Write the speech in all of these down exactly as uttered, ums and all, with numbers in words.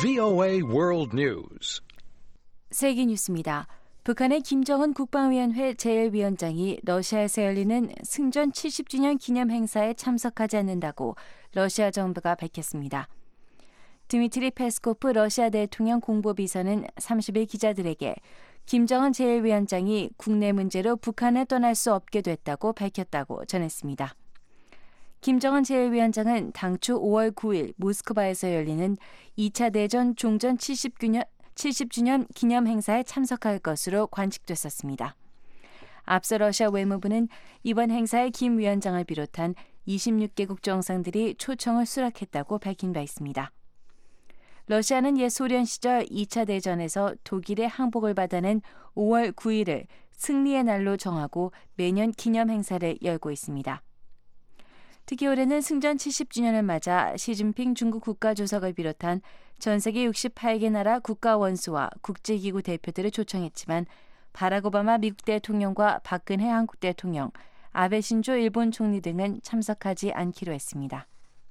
브이오에이 World News. 세계 뉴스입니다. 북한의 김정은 국방위원회 제일위원장이 러시아에서 열리는 승전 칠십 주년 기념 행사에 참석하지 않는다고 러시아 정부가 밝혔습니다. 드미트리 페스코프 러시아 대통령 공보비서는 삼십 일 기자들에게 김정은 제일위원장이 국내 문제로 북한을 떠날 수 없게 됐다고 밝혔다고 전했습니다. 김정은 제일위원장은 당초 오월 구일 모스크바에서 열리는 이 차 대전 종전 칠십 주년 기념 행사에 참석할 것으로 관측됐었습니다. 앞서 러시아 외무부는 이번 행사에 김 위원장을 비롯한 이십육 개국 정상들이 초청을 수락했다고 밝힌 바 있습니다. 러시아는 옛 소련 시절 이 차 대전에서 독일의 항복을 받아낸 오월 구일을 승리의 날로 정하고 매년 기념 행사를 열고 있습니다. 특히 올해는 승전 칠십 주년을 맞아 시진핑 중국 국가주석을 비롯한 전 세계 육십팔 개 나라 국가 원수와 국제기구 대표들을 초청했지만 바락 오바마 미국 대통령과 박근혜 한국 대통령, 아베 신조 일본 총리 등은 참석하지 않기로 했습니다.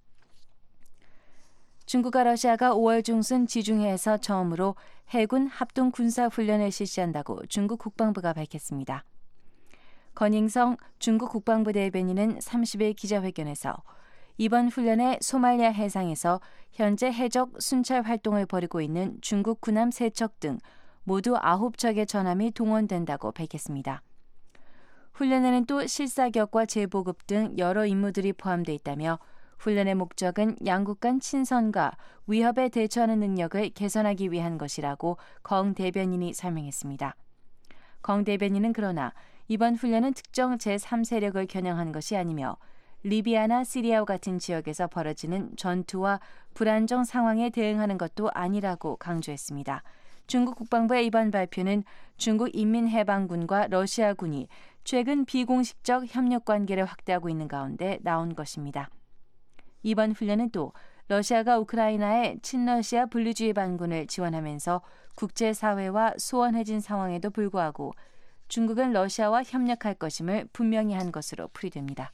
중국과 러시아가 오월 중순 지중해에서 처음으로 해군 합동 군사 훈련을 실시한다고 중국 국방부가 밝혔습니다. 건잉성 중국 국방부 대변인은 삼십 일 기자회견에서 이번 훈련에 소말리아 해상에서 현재 해적 순찰 활동을 벌이고 있는 중국 군함 세 척 등 모두 아홉 척의 전함이 동원된다고 밝혔습니다. 훈련에는 또 실사격과 재보급 등 여러 임무들이 포함되어 있다며 훈련의 목적은 양국 간 친선과 위협에 대처하는 능력을 개선하기 위한 것이라고 건 대변인이 설명했습니다. 건 대변인은 그러나 이번 훈련은 특정 제삼 세력을 겨냥한 것이 아니며 리비아나 시리아와 같은 지역에서 벌어지는 전투와 불안정 상황에 대응하는 것도 아니라고 강조했습니다. 중국 국방부의 이번 발표는 중국 인민해방군과 러시아군이 최근 비공식적 협력 관계를 확대하고 있는 가운데 나온 것입니다. 이번 훈련은 또 러시아가 우크라이나의 친러시아 분리주의 반군을 지원하면서 국제사회와 소원해진 상황에도 불구하고 중국은 러시아와 협력할 것임을 분명히 한 것으로 풀이됩니다.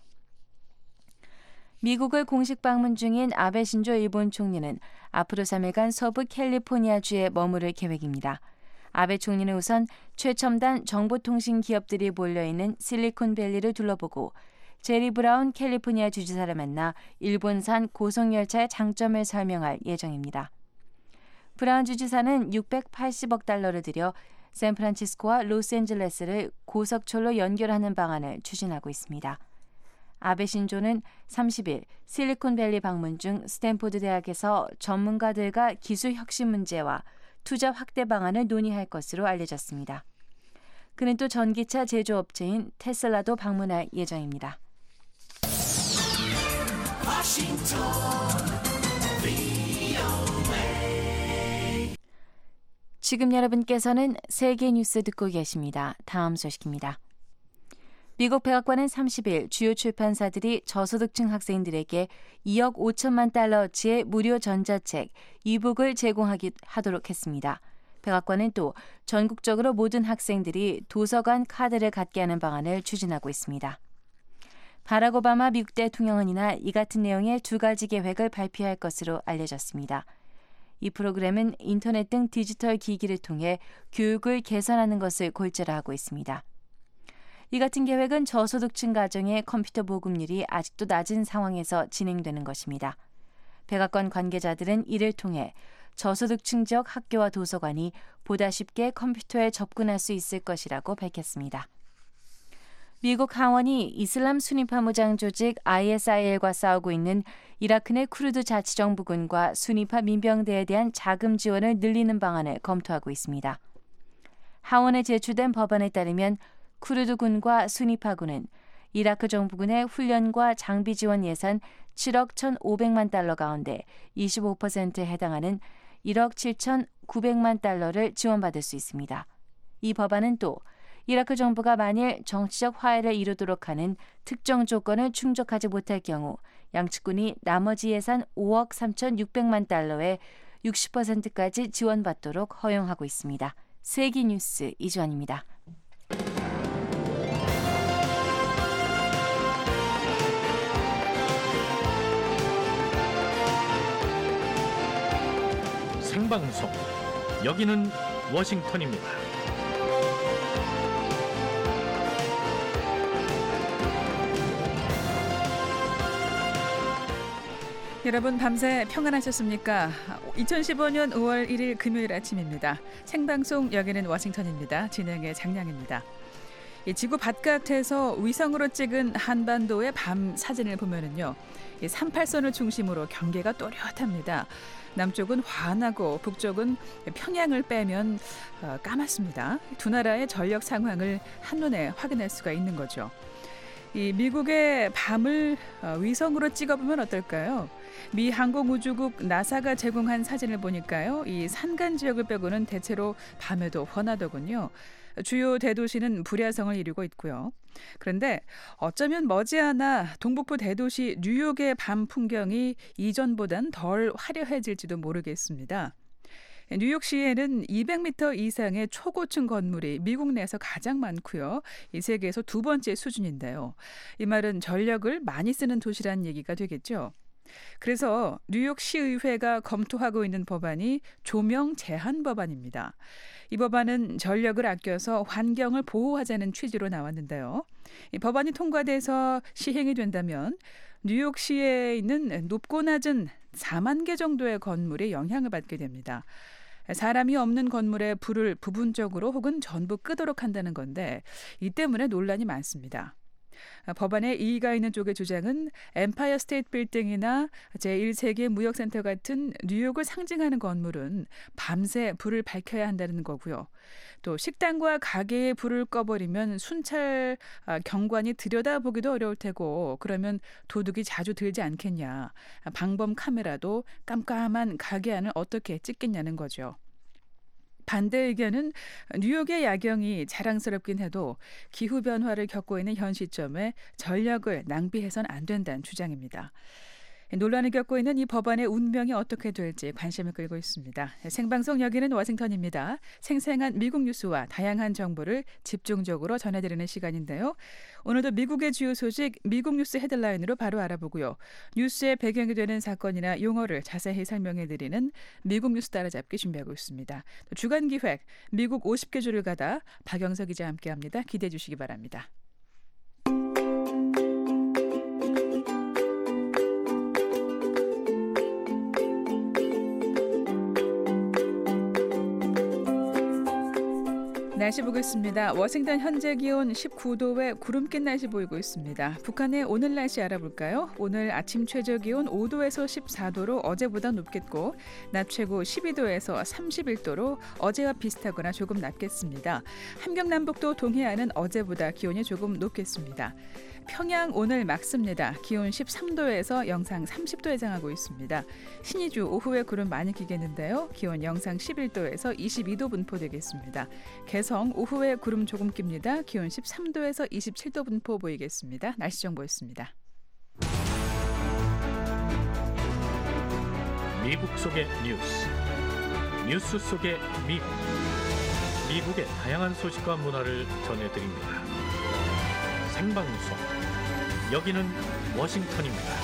미국을 공식 방문 중인 아베 신조 일본 총리는 앞으로 삼 일간 서부 캘리포니아주에 머무를 계획입니다. 아베 총리는 우선 최첨단 정보통신 기업들이 몰려있는 실리콘밸리를 둘러보고 제리 브라운 캘리포니아 주지사를 만나 일본산 고속열차의 장점을 설명할 예정입니다. 브라운 주지사는 육백팔십억 달러를 들여 샌프란시스코와 로스앤젤레스를 고속철로 연결하는 방안을 추진하고 있습니다. 아베 신조는 삼십 일 실리콘밸리 방문 중 스탠포드 대학에서 전문가들과 기술 혁신 문제와 투자 확대 방안을 논의할 것으로 알려졌습니다. 그는 또 전기차 제조업체인 테슬라도 방문할 예정입니다. 지금 여러분께서는 세계 뉴스 듣고 계십니다. 다음 소식입니다. 미국 백악관은 삼십 일 주요 출판사들이 저소득층 학생들에게 이억 오천만 달러어치의 무료 전자책, 이북을 제공하도록 했습니다. 백악관은 또 전국적으로 모든 학생들이 도서관 카드를 갖게 하는 방안을 추진하고 있습니다. 바락 오바마 미국 대통령은 이날 이 같은 내용의 두 가지 계획을 발표할 것으로 알려졌습니다. 이 프로그램은 인터넷 등 디지털 기기를 통해 교육을 개선하는 것을 골자로 하고 있습니다. 이 같은 계획은 저소득층 가정의 컴퓨터 보급률이 아직도 낮은 상황에서 진행되는 것입니다. 백악관 관계자들은 이를 통해 저소득층 지역 학교와 도서관이 보다 쉽게 컴퓨터에 접근할 수 있을 것이라고 밝혔습니다. 미국 하원이 이슬람 수니파 무장 조직 아이에스아이엘과 싸우고 있는 이라크 내 쿠르드 자치정부군과 수니파 민병대에 대한 자금 지원을 늘리는 방안을 검토하고 있습니다. 하원에 제출된 법안에 따르면 쿠르드군과 수니파군은 이라크 정부군의 훈련과 장비 지원 예산 칠억 천오백만 달러 가운데 이십오 퍼센트에 해당하는 일억 칠천구백만 달러를 지원받을 수 있습니다. 이 법안은 또 이라크 정부가 만일 정치적 화해를 이루도록 하는 특정 조건을 충족하지 못할 경우 양측군이 나머지 예산 오억 삼천육백만 달러의 육십 퍼센트까지 지원받도록 허용하고 있습니다. 세계 뉴스 이주환입니다. 생방송. 여기는 워싱턴입니다. 여러분 밤새 평안하셨습니까? 이천십오년 오월 일일 금요일 아침입니다. 생방송 여기는 워싱턴입니다. 진행의 장량입니다. 지구 바깥에서 위성으로 찍은 한반도의 밤 사진을 보면은요, 삼팔선을 중심으로 경계가 또렷합니다. 남쪽은 환하고 북쪽은 평양을 빼면 까맣습니다. 두 나라의 전력 상황을 한눈에 확인할 수가 있는 거죠. 이 미국의 밤을 위성으로 찍어보면 어떨까요? 미 항공우주국 나사가 제공한 사진을 보니까요, 이 산간 지역을 빼고는 대체로 밤에도 훤하더군요. 주요 대도시는 불야성을 이루고 있고요. 그런데 어쩌면 머지않아 동북부 대도시 뉴욕의 밤 풍경이 이전보단 덜 화려해질지도 모르겠습니다. 뉴욕시에는 이백 미터 이상의 초고층 건물이 미국 내에서 가장 많고요. 이 세계에서 두 번째 수준인데요. 이 말은 전력을 많이 쓰는 도시라는 얘기가 되겠죠. 그래서 뉴욕시의회가 검토하고 있는 법안이 조명 제한 법안입니다. 이 법안은 전력을 아껴서 환경을 보호하자는 취지로 나왔는데요. 이 법안이 통과돼서 시행이 된다면 뉴욕시에 있는 높고 낮은 사만 개 정도의 건물이 영향을 받게 됩니다. 사람이 없는 건물에 불을 부분적으로 혹은 전부 끄도록 한다는 건데, 이 때문에 논란이 많습니다. 법안에 이의가 있는 쪽의 주장은 엠파이어 스테이트 빌딩이나 제일 세계 무역센터 같은 뉴욕을 상징하는 건물은 밤새 불을 밝혀야 한다는 거고요. 또 식당과 가게에 불을 꺼버리면 순찰 경관이 들여다보기도 어려울 테고, 그러면 도둑이 자주 들지 않겠냐. 방범 카메라도 깜깜한 가게 안을 어떻게 찍겠냐는 거죠. 반대 의견은 뉴욕의 야경이 자랑스럽긴 해도 기후변화를 겪고 있는 현 시점에 전력을 낭비해선 안 된다는 주장입니다. 논란을 겪고 있는 이 법안의 운명이 어떻게 될지 관심을 끌고 있습니다. 생방송 여기는 워싱턴입니다. 생생한 미국 뉴스와 다양한 정보를 집중적으로 전해드리는 시간인데요. 오늘도 미국의 주요 소식, 미국 뉴스 헤드라인으로 바로 알아보고요. 뉴스의 배경이 되는 사건이나 용어를 자세히 설명해드리는 미국 뉴스 따라잡기 준비하고 있습니다. 주간 기획, 미국 오십 개 주를 가다 박영석 기자와 함께합니다. 기대해 주시기 바랍니다. 날씨 보겠습니다. 워싱턴 현재 기온 십구 도에 구름 낀 날씨 보이고 있습니다. 북한의 오늘 날씨 알아볼까요? 오늘 아침 최저 기온 오 도에서 십사 도로 어제보다 높겠고, 낮 최고 십이 도에서 삼십일 도로 어제와 비슷하거나 조금 낮겠습니다. 함경남북도 동해안은 어제보다 기온이 조금 높겠습니다. 평양 오늘 맑습니다. 기온 십삼 도에서 영상 삼십 도 예상하고 있습니다. 신의주 오후에 구름 많이 끼겠는데요. 기온 영상 십일 도에서 이십이 도 분포되겠습니다. 개성 오후에 구름 조금 낍니다. 기온 십삼 도에서 이십칠 도 분포 보이겠습니다. 날씨 정보였습니다. 미국 속의 뉴스, 뉴스 속의 미국, 미국의 다양한 소식과 문화를 전해드립니다. 생방송, 여기는 워싱턴입니다.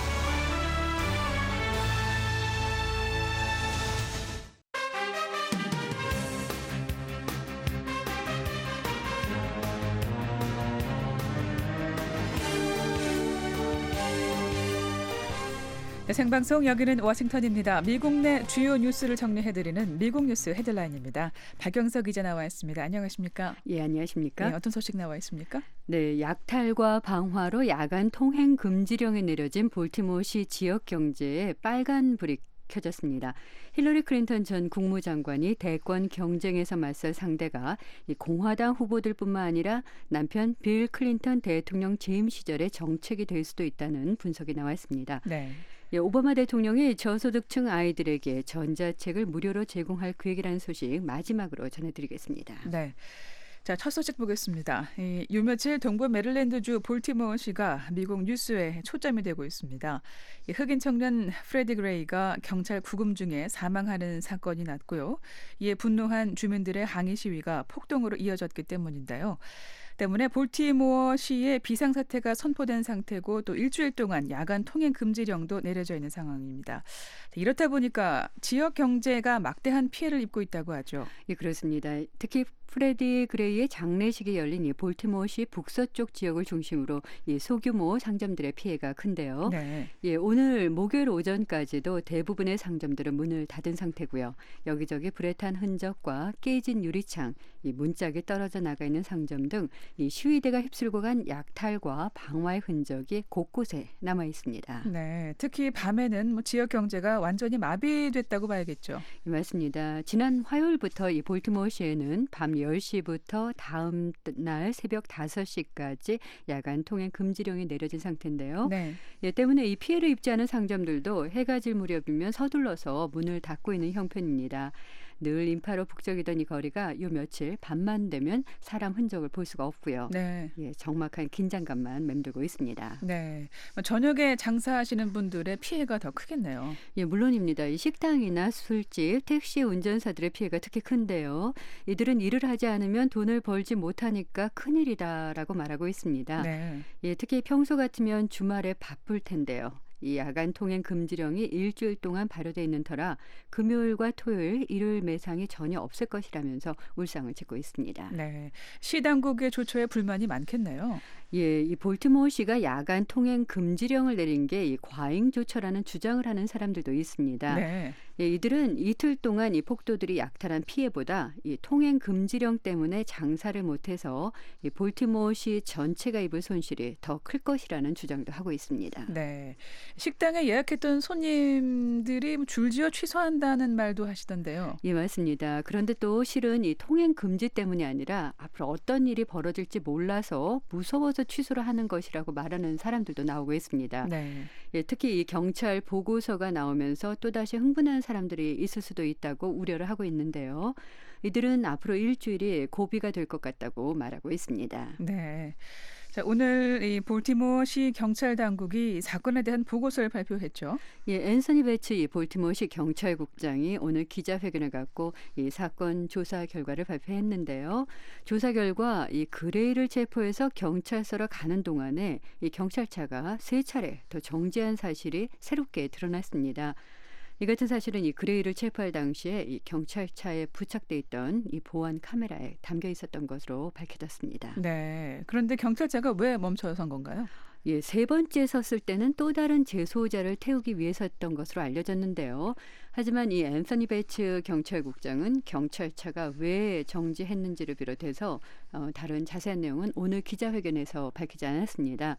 네, 생방송 여기는 워싱턴입니다. 미국 내 주요 뉴스를 정리해드리는 미국 뉴스 헤드라인입니다. 박영석 기자 나와 있습니다. 안녕하십니까? 예, 안녕하십니까? 네, 어떤 소식 나와 있습니까? 네, 약탈과 방화로 야간 통행 금지령이 내려진 볼티모어시 지역 경제에 빨간불이 켜졌습니다. 힐러리 클린턴 전 국무장관이 대권 경쟁에서 맞설 상대가 공화당 후보들뿐만 아니라 남편 빌 클린턴 대통령 재임 시절의 정책이 될 수도 있다는 분석이 나와 있습니다. 네. 예, 오바마 대통령이 저소득층 아이들에게 전자책을 무료로 제공할 계획이라는 소식 마지막으로 전해드리겠습니다. 네. 자, 첫 소식 보겠습니다. 이, 요 며칠 동부 메릴랜드주 볼티모어시가 미국 뉴스에 초점이 되고 있습니다. 이 흑인 청년 프레디 그레이가 경찰 구금 중에 사망하는 사건이 났고요. 이에 분노한 주민들의 항의 시위가 폭동으로 이어졌기 때문인데요. 때문에 볼티모어 시에 비상사태가 선포된 상태고 또 일주일 동안 야간 통행 금지령도 내려져 있는 상황입니다. 이렇다 보니까 지역 경제가 막대한 피해를 입고 있다고 하죠. 예, 그렇습니다. 특히 프레디 그레이의 장례식이 열린 이 볼티모어시 북서쪽 지역을 중심으로 이 소규모 상점들의 피해가 큰데요. 네. 예, 오늘 목요일 오전까지도 대부분의 상점들은 문을 닫은 상태고요. 여기저기 불에 탄 흔적과 깨진 유리창, 이 문짝이 떨어져 나가 있는 상점 등 이 시위대가 휩쓸고 간 약탈과 방화의 흔적이 곳곳에 남아 있습니다. 네, 특히 밤에는 뭐 지역 경제가 완전히 마비됐다고 봐야겠죠. 예, 맞습니다. 지난 화요일부터 이 볼티모어시에는 밤 열 시부터 다음 날 새벽 다섯 시까지 야간 통행 금지령이 내려진 상태인데요. 네. 예, 때문에 이 피해를 입지 않은 상점들도 해가 질 무렵이면 서둘러서 문을 닫고 있는 형편입니다. 늘 인파로 북적이던 이 거리가 요 며칠 밤만 되면 사람 흔적을 볼 수가 없고요. 네. 예, 적막한 긴장감만 맴돌고 있습니다. 네. 저녁에 장사하시는 분들의 피해가 더 크겠네요. 예, 물론입니다. 이 식당이나 술집, 택시 운전사들의 피해가 특히 큰데요. 이들은 일을 하지 않으면 돈을 벌지 못하니까 큰일이다라고 말하고 있습니다. 네. 예, 특히 평소 같으면 주말에 바쁠 텐데요. 이 야간 통행 금지령이 일주일 동안 발효돼 있는 터라 금요일과 토요일, 일요일 매상이 전혀 없을 것이라면서 울상을 짓고 있습니다. 네. 시 당국의 조처에 불만이 많겠네요. 예, 이 볼티모어시가 야간 통행 금지령을 내린 게 이 과잉 조처라는 주장을 하는 사람들도 있습니다. 네. 예, 이들은 이틀 동안 이 폭도들이 약탈한 피해보다 이 통행 금지령 때문에 장사를 못해서 이 볼티모어시 전체가 입을 손실이 더 클 것이라는 주장도 하고 있습니다. 네. 식당에 예약했던 손님들이 줄지어 취소한다는 말도 하시던데요. 예, 맞습니다. 그런데 또 실은 이 통행 금지 때문이 아니라 앞으로 어떤 일이 벌어질지 몰라서 무서워서 취소를 하는 것이라고 말하는 사람들도 나오고 있습니다. 네. 예, 특히 이 경찰 보고서가 나오면서 또다시 흥분한 사람들이 있을 수도 있다고 우려를 하고 있는데요. 이들은 앞으로 일주일이 고비가 될 것 같다고 말하고 있습니다. 네. 자, 오늘 이 볼티모어시 경찰 당국이 사건에 대한 보고서를 발표했죠. 예, 앤서니 배츠 이 볼티모어시 경찰국장이 오늘 기자회견을 갖고 이 사건 조사 결과를 발표했는데요. 조사 결과 이 그레이를 체포해서 경찰서로 가는 동안에 이 경찰차가 세 차례 더 정지한 사실이 새롭게 드러났습니다. 이 같은 사실은 이 그레이를 체포할 당시에 이 경찰차에 부착돼 있던 이 보안 카메라에 담겨 있었던 것으로 밝혀졌습니다. 네. 그런데 경찰차가 왜 멈춰선 건가요? 예, 세 번째 섰을 때는 또 다른 재소자를 태우기 위해서였던 것으로 알려졌는데요. 하지만 이 앤서니 베츠 경찰국장은 경찰차가 왜 정지했는지를 비롯해서 어, 다른 자세한 내용은 오늘 기자회견에서 밝히지 않았습니다.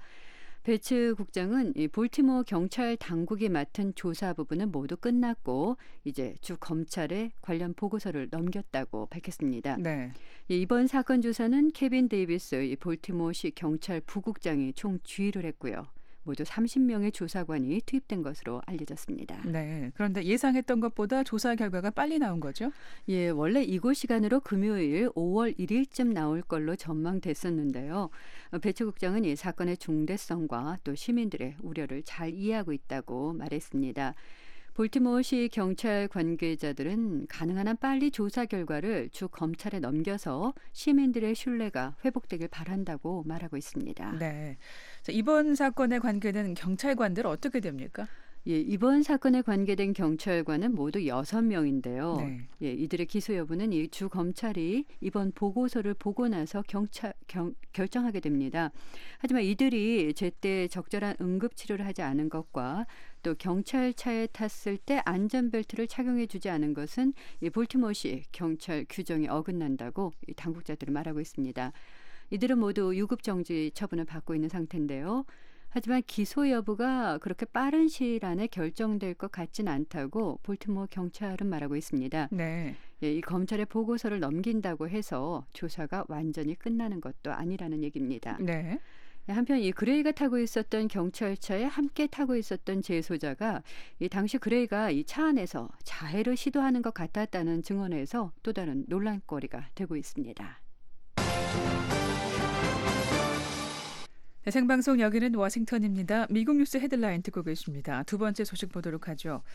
베츠 국장은 이 볼티모어 경찰 당국이 맡은 조사 부분은 모두 끝났고 이제 주 검찰에 관련 보고서를 넘겼다고 밝혔습니다. 네. 이번 사건 조사는 케빈 데이비스 이 볼티모어시 경찰 부국장이 총 주의를 했고요. 모두 삼십 명의 조사관이 투입된 것으로 알려졌습니다. 네. 그런데 예상했던 것보다 조사 결과가 빨리 나온 거죠? 예, 원래 이곳 시간으로 금요일 오월 일일쯤 나올 걸로 전망됐었는데요. 배치 국장은 이 사건의 중대성과 또 시민들의 우려를 잘 이해하고 있다고 말했습니다. 볼티모어시 경찰 관계자들은 가능한 한 빨리 조사 결과를 주 검찰에 넘겨서 시민들의 신뢰가 회복되길 바란다고 말하고 있습니다. 네. 자, 이번 사건에 관계된 경찰관들 어떻게 됩니까? 예, 이번 사건에 관계된 경찰관은 모두 여섯 명인데요. 네. 예, 이들의 기소 여부는 이 주 검찰이 이번 보고서를 보고 나서 경찰, 경, 결정하게 됩니다. 하지만 이들이 제때 적절한 응급 치료를 하지 않은 것과 또 경찰차에 탔을 때 안전벨트를 착용해 주지 않은 것은 이 볼티모어시 경찰 규정에 어긋난다고 이 당국자들은 말하고 있습니다. 이들은 모두 유급정지 처분을 받고 있는 상태인데요. 하지만 기소 여부가 그렇게 빠른 시일 안에 결정될 것 같지는 않다고 볼티모어 경찰은 말하고 있습니다. 네. 예, 이 검찰의 보고서를 넘긴다고 해서 조사가 완전히 끝나는 것도 아니라는 얘기입니다. 네. 한편 이 그레이가 타고 있었던 경찰차에 함께 타고 있었던 재소자가 이 당시 그레이가 이 차 안에서 자해를 시도하는 것 같았다는 증언에서 또 다른 논란거리가 되고 있습니다. 네, 생방송 여기는 워싱턴입니다. 미국 뉴스 헤드라인 듣고 계십니다. 두 번째 소식 보도록 하죠.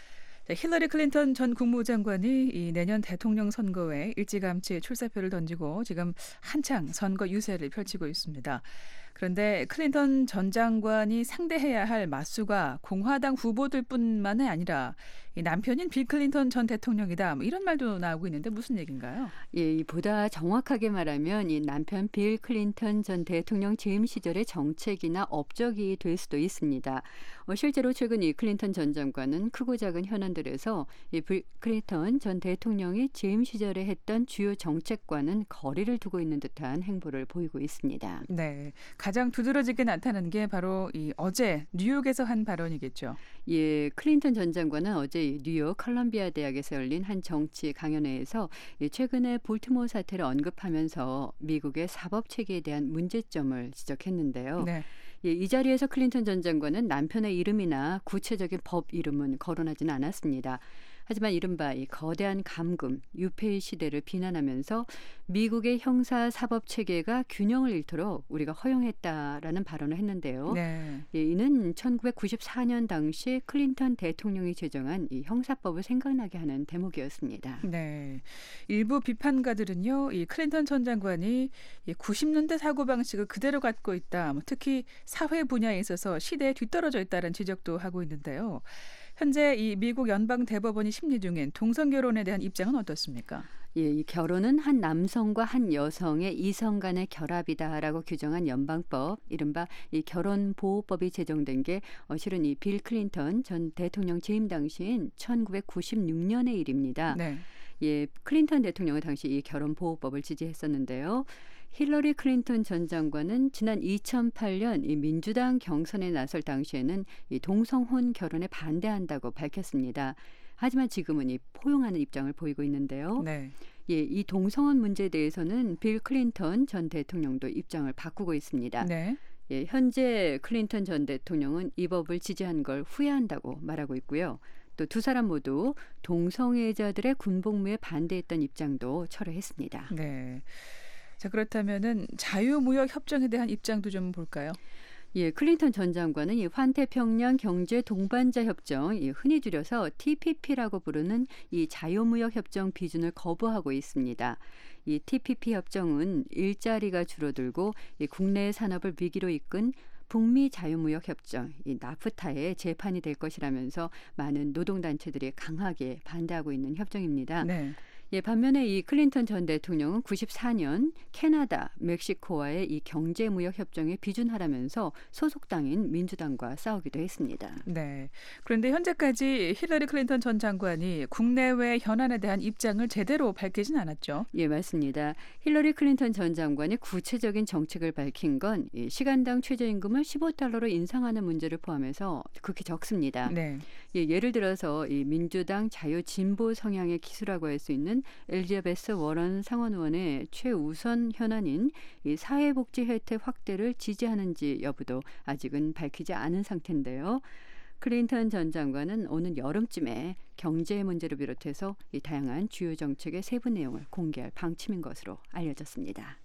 네, 힐러리 클린턴 전 국무장관이 이 내년 대통령 선거에 일찌감치 출사표를 던지고 지금 한창 선거 유세를 펼치고 있습니다. 그런데 클린턴 전 장관이 상대해야 할 맞수가 공화당 후보들뿐만이 아니라 이 남편인 빌 클린턴 전 대통령이다. 뭐 이런 말도 나오고 있는데 무슨 얘기인가요? 예, 보다 정확하게 말하면 이 남편 빌 클린턴 전 대통령 재임 시절의 정책이나 업적이 될 수도 있습니다. 어, 실제로 최근 이 클린턴 전 장관은 크고 작은 현안들에서 이 빌 클린턴 전 대통령이 재임 시절에 했던 주요 정책과는 거리를 두고 있는 듯한 행보를 보이고 있습니다. 네, 가장 두드러지게 나타난 게 바로 이 어제 뉴욕에서 한 발언이겠죠. 예, 클린턴 전 장관은 어제 뉴욕 컬럼비아 대학에서 열린 한 정치 강연회에서 최근에 볼티모어 사태를 언급하면서 미국의 사법 체계에 대한 문제점을 지적했는데요. 네. 예, 이 자리에서 클린턴 전 장관은 남편의 이름이나 구체적인 법 이름은 거론하지는 않았습니다. 하지만 이른바 이 거대한 감금, 유폐의 시대를 비난하면서 미국의 형사 사법 체계가 균형을 잃도록 우리가 허용했다라는 발언을 했는데요. 네. 예, 이는 천구백구십사 년 당시 클린턴 대통령이 제정한 이 형사법을 생각나게 하는 대목이었습니다. 네, 일부 비판가들은요, 이 클린턴 전 장관이 구십 년대 사고 방식을 그대로 갖고 있다. 뭐 특히 사회 분야에 있어서 시대에 뒤떨어져 있다는 지적도 하고 있는데요. 현재 이 미국 연방 대법원이 심리 중인 동성 결혼에 대한 입장은 어떻습니까? 예, 이 결혼은 한 남성과 한 여성의 이성 간의 결합이다라고 규정한 연방법, 이른바 이 결혼보호법이 제정된 게 어, 실은 이 빌 클린턴 전 대통령 재임 당시인 천구백구십육 년의 일입니다. 네. 예, 클린턴 대통령은 당시 이 결혼보호법을 지지했었는데요. 힐러리 클린턴 전 장관은 지난 이천팔 년 이 민주당 경선에 나설 당시에는 이 동성혼 결혼에 반대한다고 밝혔습니다. 하지만 지금은 이 포용하는 입장을 보이고 있는데요. 네. 예, 이 동성혼 문제에 대해서는 빌 클린턴 전 대통령도 입장을 바꾸고 있습니다. 네. 예, 현재 클린턴 전 대통령은 이 법을 지지한 걸 후회한다고 말하고 있고요. 또 두 사람 모두 동성애자들의 군복무에 반대했던 입장도 철회했습니다. 네. 자, 그렇다면은 자유무역 협정에 대한 입장도 좀 볼까요? 예, 클린턴 전 장관은 이 환태평양 경제 동반자 협정, 이 흔히 줄여서 티피피라고 부르는 이 자유무역 협정 비준을 거부하고 있습니다. 이 티피피 협정은 일자리가 줄어들고 이 국내 산업을 위기로 이끈 북미 자유무역 협정, 이 나프타의 재판이 될 것이라면서 많은 노동단체들이 강하게 반대하고 있는 협정입니다. 네. 예, 반면에 이 클린턴 전 대통령은 구십사 년 캐나다, 멕시코와의 이 경제무역 협정에 비준하라면서 소속 당인 민주당과 싸우기도 했습니다. 네. 그런데 현재까지 힐러리 클린턴 전 장관이 국내외 현안에 대한 입장을 제대로 밝히진 않았죠. 예, 맞습니다. 힐러리 클린턴 전 장관이 구체적인 정책을 밝힌 건 이 시간당 최저임금을 십오 달러로 인상하는 문제를 포함해서 극히 적습니다. 네. 예, 예를 들어서 이 민주당 자유진보 성향의 기수라고 할 수 있는 엘리자베스 워런 상원 의원의 최우선 현안인 이 사회복지 혜택 확대를 지지하는지 여부도 아직은 밝히지 않은 상태인데요. 클린턴 전 장관은 오는 여름쯤에 경제 문제를 비롯해서 이 다양한 주요 정책의 세부 내용을 공개할 방침인 것으로 알려졌습니다.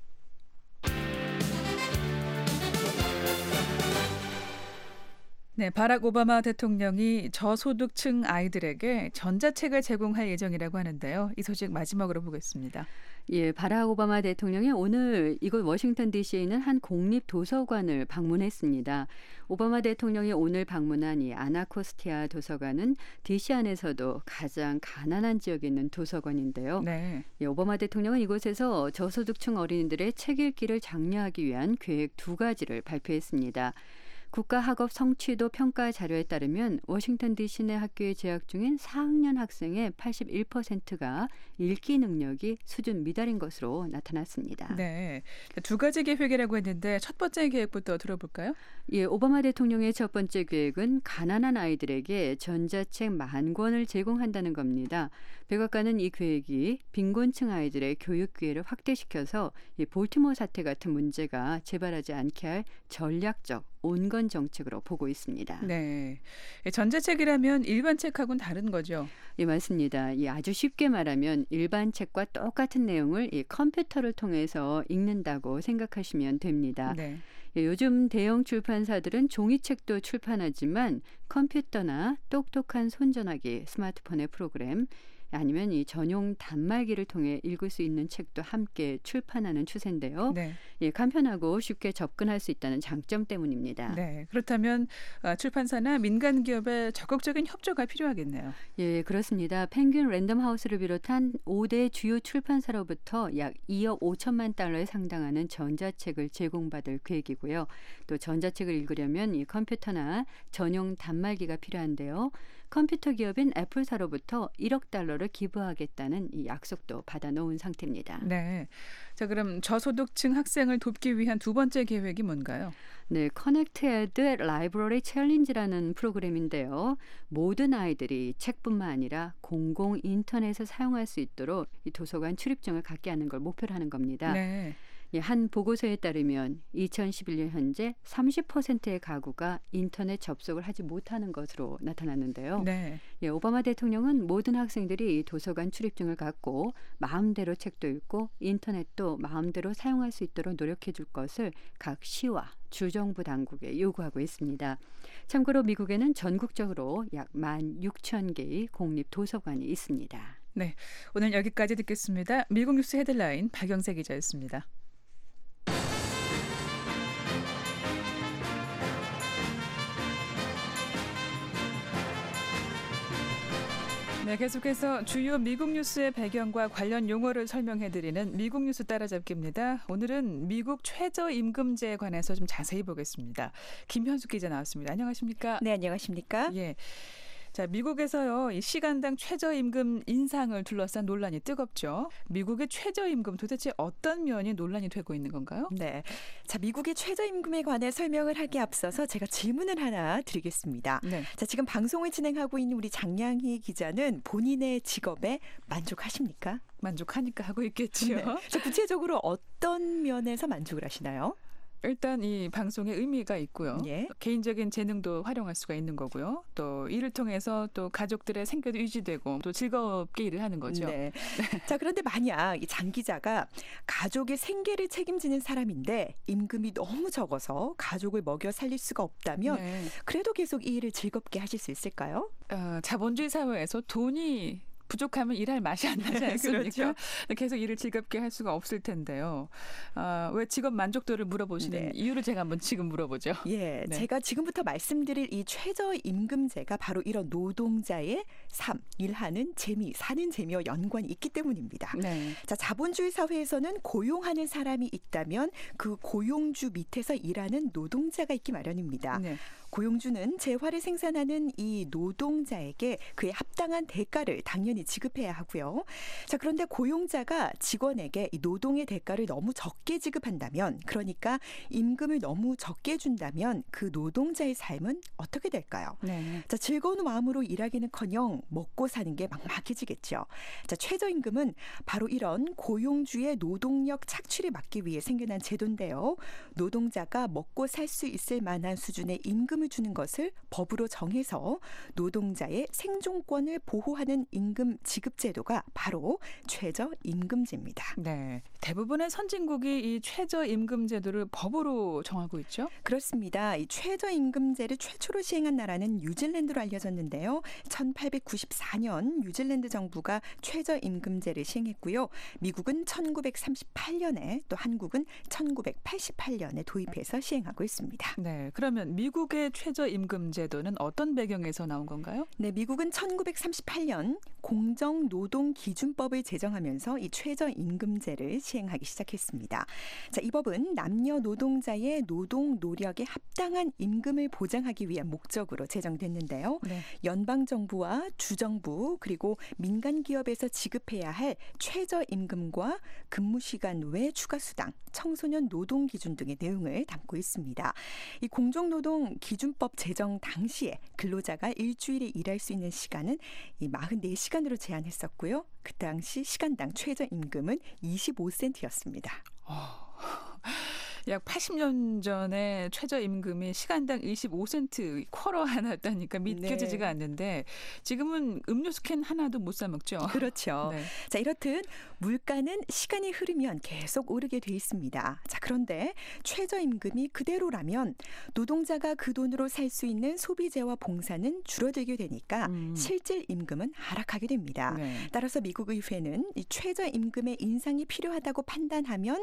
네, 바락 오바마 대통령이 저소득층 아이들에게 전자책을 제공할 예정이라고 하는데요. 이 소식 마지막으로 보겠습니다. 예, 바락 오바마 대통령이 오늘 이곳 워싱턴 디씨에 있는 한 공립 도서관을 방문했습니다. 오바마 대통령이 오늘 방문한 이 아나코스티아 도서관은 디씨 안에서도 가장 가난한 지역에 있는 도서관인데요. 네. 예, 오바마 대통령은 이곳에서 저소득층 어린이들의 책 읽기를 장려하기 위한 계획 두 가지를 발표했습니다. 국가학업 성취도 평가 자료에 따르면 워싱턴 디씨 내 학교에 재학 중인 사 학년 학생의 팔십일 퍼센트가 읽기 능력이 수준 미달인 것으로 나타났습니다. 네, 두 가지 계획이라고 했는데 첫 번째 계획부터 들어볼까요? 예, 오바마 대통령의 첫 번째 계획은 가난한 아이들에게 전자책 만 권을 제공한다는 겁니다. 백악관은 이 계획이 빈곤층 아이들의 교육 기회를 확대시켜서 이 볼티모어 사태 같은 문제가 재발하지 않게 할 전략적 온건 정책으로 보고 있습니다. 네, 전자책이라면 일반 책하고는 다른 거죠? 예, 맞습니다. 예, 아주 쉽게 말하면 일반 책과 똑같은 내용을 이 컴퓨터를 통해서 읽는다고 생각하시면 됩니다. 네. 예, 요즘 대형 출판사들은 종이책도 출판하지만 컴퓨터나 똑똑한 손전화기, 스마트폰의 프로그램, 아니면 이 전용 단말기를 통해 읽을 수 있는 책도 함께 출판하는 추세인데요. 네. 예, 간편하고 쉽게 접근할 수 있다는 장점 때문입니다. 네. 그렇다면 출판사나 민간 기업의 적극적인 협조가 필요하겠네요. 예, 그렇습니다. 펭귄 랜덤하우스를 비롯한 오 대 주요 출판사로부터 약 이억 오천만 달러에 상당하는 전자책을 제공받을 계획이고요. 또 전자책을 읽으려면 이 컴퓨터나 전용 단말기가 필요한데요. 컴퓨터 기업인 애플사로부터 일억 달러를 기부하겠다는 이 약속도 받아놓은 상태입니다. 네. 자, 그럼 저소득층 학생을 돕기 위한 두 번째 계획이 뭔가요? 네, 커넥티드 라이브러리 챌린지라는 프로그램인데요. 모든 아이들이 책뿐만 아니라 공공 인터넷을 사용할 수 있도록 이 도서관 출입증을 갖게 하는 걸 목표로 하는 겁니다. 네. 예, 한 보고서에 따르면 이천십일 년 현재 삼십 퍼센트의 가구가 인터넷 접속을 하지 못하는 것으로 나타났는데요. 네. 예, 오바마 대통령은 모든 학생들이 도서관 출입증을 갖고 마음대로 책도 읽고 인터넷도 마음대로 사용할 수 있도록 노력해 줄 것을 각 시와 주정부 당국에 요구하고 있습니다. 참고로 미국에는 전국적으로 약 만 육천 개의 공립 도서관이 있습니다. 네. 오늘 여기까지 듣겠습니다. 미국 뉴스 헤드라인 박영세 기자였습니다. 네, 계속해서 주요 미국 뉴스의 배경과 관련 용어를 설명해드리는 미국 뉴스 따라잡기입니다. 오늘은 미국 최저임금제에 관해서 좀 자세히 보겠습니다. 김현숙 기자 나왔습니다. 안녕하십니까? 네, 안녕하십니까? 예. 자, 미국에서요, 이 시간당 최저임금 인상을 둘러싼 논란이 뜨겁죠. 미국의 최저임금 도대체 어떤 면이 논란이 되고 있는 건가요? 네. 자, 미국의 최저임금에 관해 설명을 하기에 앞서서 제가 질문을 하나 드리겠습니다. 네. 자, 지금 방송을 진행하고 있는 우리 장량희 기자는 본인의 직업에 만족하십니까? 만족하니까 하고 있겠지요. 네. 자, 구체적으로 어떤 면에서 만족을 하시나요? 일단 이 방송에 의미가 있고요. 예. 개인적인 재능도 활용할 수가 있는 거고요. 또 이를 통해서 또 가족들의 생계도 유지되고 또 즐겁게 일을 하는 거죠. 네. 자, 그런데 만약 이 장 기자가 가족의 생계를 책임지는 사람인데 임금이 너무 적어서 가족을 먹여 살릴 수가 없다면 네. 그래도 계속 이 일을 즐겁게 하실 수 있을까요? 어, 자본주의 사회에서 돈이 부족하면 일할 맛이 안 나지 않습니까? 그렇죠. 계속 일을 즐겁게 할 수가 없을 텐데요. 어, 왜 직업 만족도를 물어보시는 네. 이유를 제가 한번 지금 물어보죠. 예, 네. 제가 지금부터 말씀드릴 이 최저임금제가 바로 이런 노동자의 삶, 일하는 재미, 사는 재미와 연관이 있기 때문입니다. 네. 자, 자본주의 사회에서는 고용하는 사람이 있다면 그 고용주 밑에서 일하는 노동자가 있기 마련입니다. 네. 고용주는 재화를 생산하는 이 노동자에게 그에 합당한 대가를 당연히 지급해야 하고요. 자, 그런데 고용자가 직원에게 이 노동의 대가를 너무 적게 지급한다면, 그러니까 임금을 너무 적게 준다면 그 노동자의 삶은 어떻게 될까요? 네. 자, 즐거운 마음으로 일하기는커녕 먹고 사는 게 막막해지겠죠. 자, 최저임금은 바로 이런 고용주의 노동력 착취를 막기 위해 생겨난 제도인데요. 노동자가 먹고 살 수 있을 만한 수준의 임금을 주는 것을 법으로 정해서 노동자의 생존권을 보호하는 임금 지급 제도가 바로 최저임금제입니다. 네. 대부분의 선진국이 이 최저임금 제도를 법으로 정하고 있죠? 그렇습니다. 이 최저임금제를 최초로 시행한 나라는 뉴질랜드로 알려졌는데요. 천팔백구십사 년 뉴질랜드 정부가 최저임금제를 시행했고요. 미국은 천구백삼십팔 년에 또 한국은 천구백팔십팔 년에 도입해서 시행하고 있습니다. 네. 그러면 미국의 최저임금 제도는 어떤 배경에서 나온 건가요? 네, 미국은 천구백삼십팔 년 공정노동기준법을 제정하면서 이 최저임금제를 시행하기 시작했습니다. 자, 이 법은 남녀 노동자의 노동 노력에 합당한 임금을 보장하기 위한 목적으로 제정됐는데요. 네. 연방정부와 주정부 그리고 민간기업에서 지급해야 할 최저임금과 근무시간 외 추가수당, 청소년 노동기준 등의 내용을 담고 있습니다. 이 공정노동기준법 제정 당시에 근로자가 일주일에 일할 수 있는 시간은 이 사십사 시간으로 제한했었고요. 그 당시 시간당 최저임금은 이십오 센트였습니다. 어, 약 팔십 년 전에 최저임금이 시간당 이십오 센트 쿼러 하나였다니까 믿겨지지가 네. 않는데 지금은 음료수 캔 하나도 못 사 먹죠. 그렇죠. 네. 자, 이렇듯 물가는 시간이 흐르면 계속 오르게 돼 있습니다. 자, 그런데 최저임금이 그대로라면 노동자가 그 돈으로 살 수 있는 소비재와 봉사는 줄어들게 되니까 음. 실질 임금은 하락하게 됩니다. 네. 따라서 미국 의회는 이 최저임금의 인상이 필요하다고 판단하면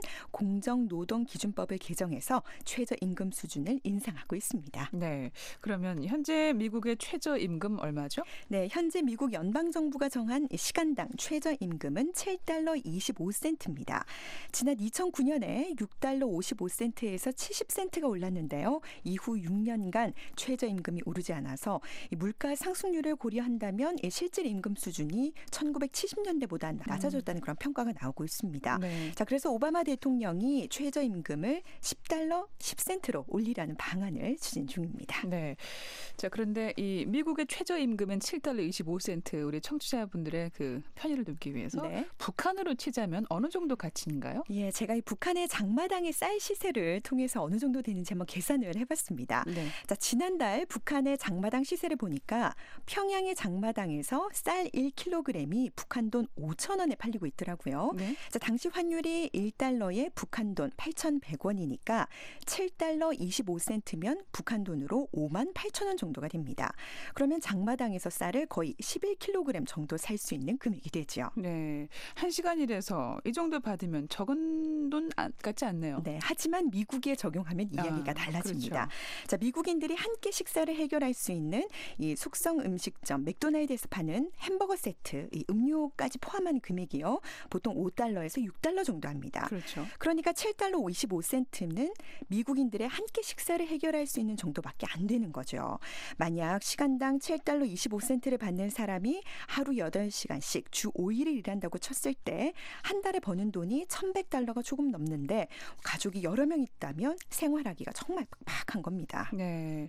공정노동기준법을 개정해서 최저임금 수준을 인상하고 있습니다. 네. 그러면 현재 미국의 최저임금 얼마죠? 네, 현재 미국 연방정부가 정한 시간당 최저임금은 칠 달러 이십오 센트입니다. 지난 이천구 년에 육 달러 오십오 센트에서 칠십 센트가 올랐는데요. 이후 육 년간 최저임금이 오르지 않아서 물가 상승률을 고려한다면 실질 임금 수준이 천구백칠십 년대보다 낮아졌다는 그런 평가가 나오고 있습니다. 네. 자, 그래서 오바마 대통령이 최저임금을 십 달러 십 센트로 올리라는 방안을 추진 중입니다. 네. 자, 그런데 이 미국의 최저임금은 칠 달러 이십오 센트 우리 청취자분들의 그 편의를 돕기 위해서 네. 북한으로 치자면 어느 정도 가치인가요? 예, 제가 이 북한의 장마당의 쌀 시세를 통해서 어느 정도 되는지 한번 계산을 해봤습니다. 네. 자, 지난달 북한의 장마당 시세를 보니까 평양의 장마당에서 쌀 일 킬로그램이 북한 돈 오천 원에 팔리고 있더라고요. 네. 자, 당시 환율이 일 달러에 북한 돈 팔천백 원이니까 칠 달러 이십오 센트면 북한 돈으로 오만 팔천 원 정도가 됩니다. 그러면 장마당에서 쌀을 거의 십일 킬로그램 정도 살 수 있는 금액이 되죠. 네. 한 시간 일해서 이 정도 받으면 적은 돈 안- 같지 않네요. 네, 하지만 미국에 적용하면 이야기가 아, 달라집니다. 그렇죠. 자, 미국인들이 한 끼 식사를 해결할 수 있는 이 숙성 음식점 맥도날드에서 파는 햄버거 세트, 이 음료까지 포함한 금액이요. 보통 오 달러에서 육 달러 정도 합니다. 그렇죠. 그러니까 칠 달러 오십오 센트는 미국인들의 한 끼 식사를 해결할 수 있는 정도밖에 안 되는 거죠. 만약 시간당 칠 달러 이십오 센트를 받는 사람이 하루 여덟 시간씩 주 오 일을 일한다고 쳤을 때 한 달에 버는 돈이 천백 달러가 조금 넘는데 가족이 여러 명 있다면 생활하기가 정말 팍팍한 겁니다. 네.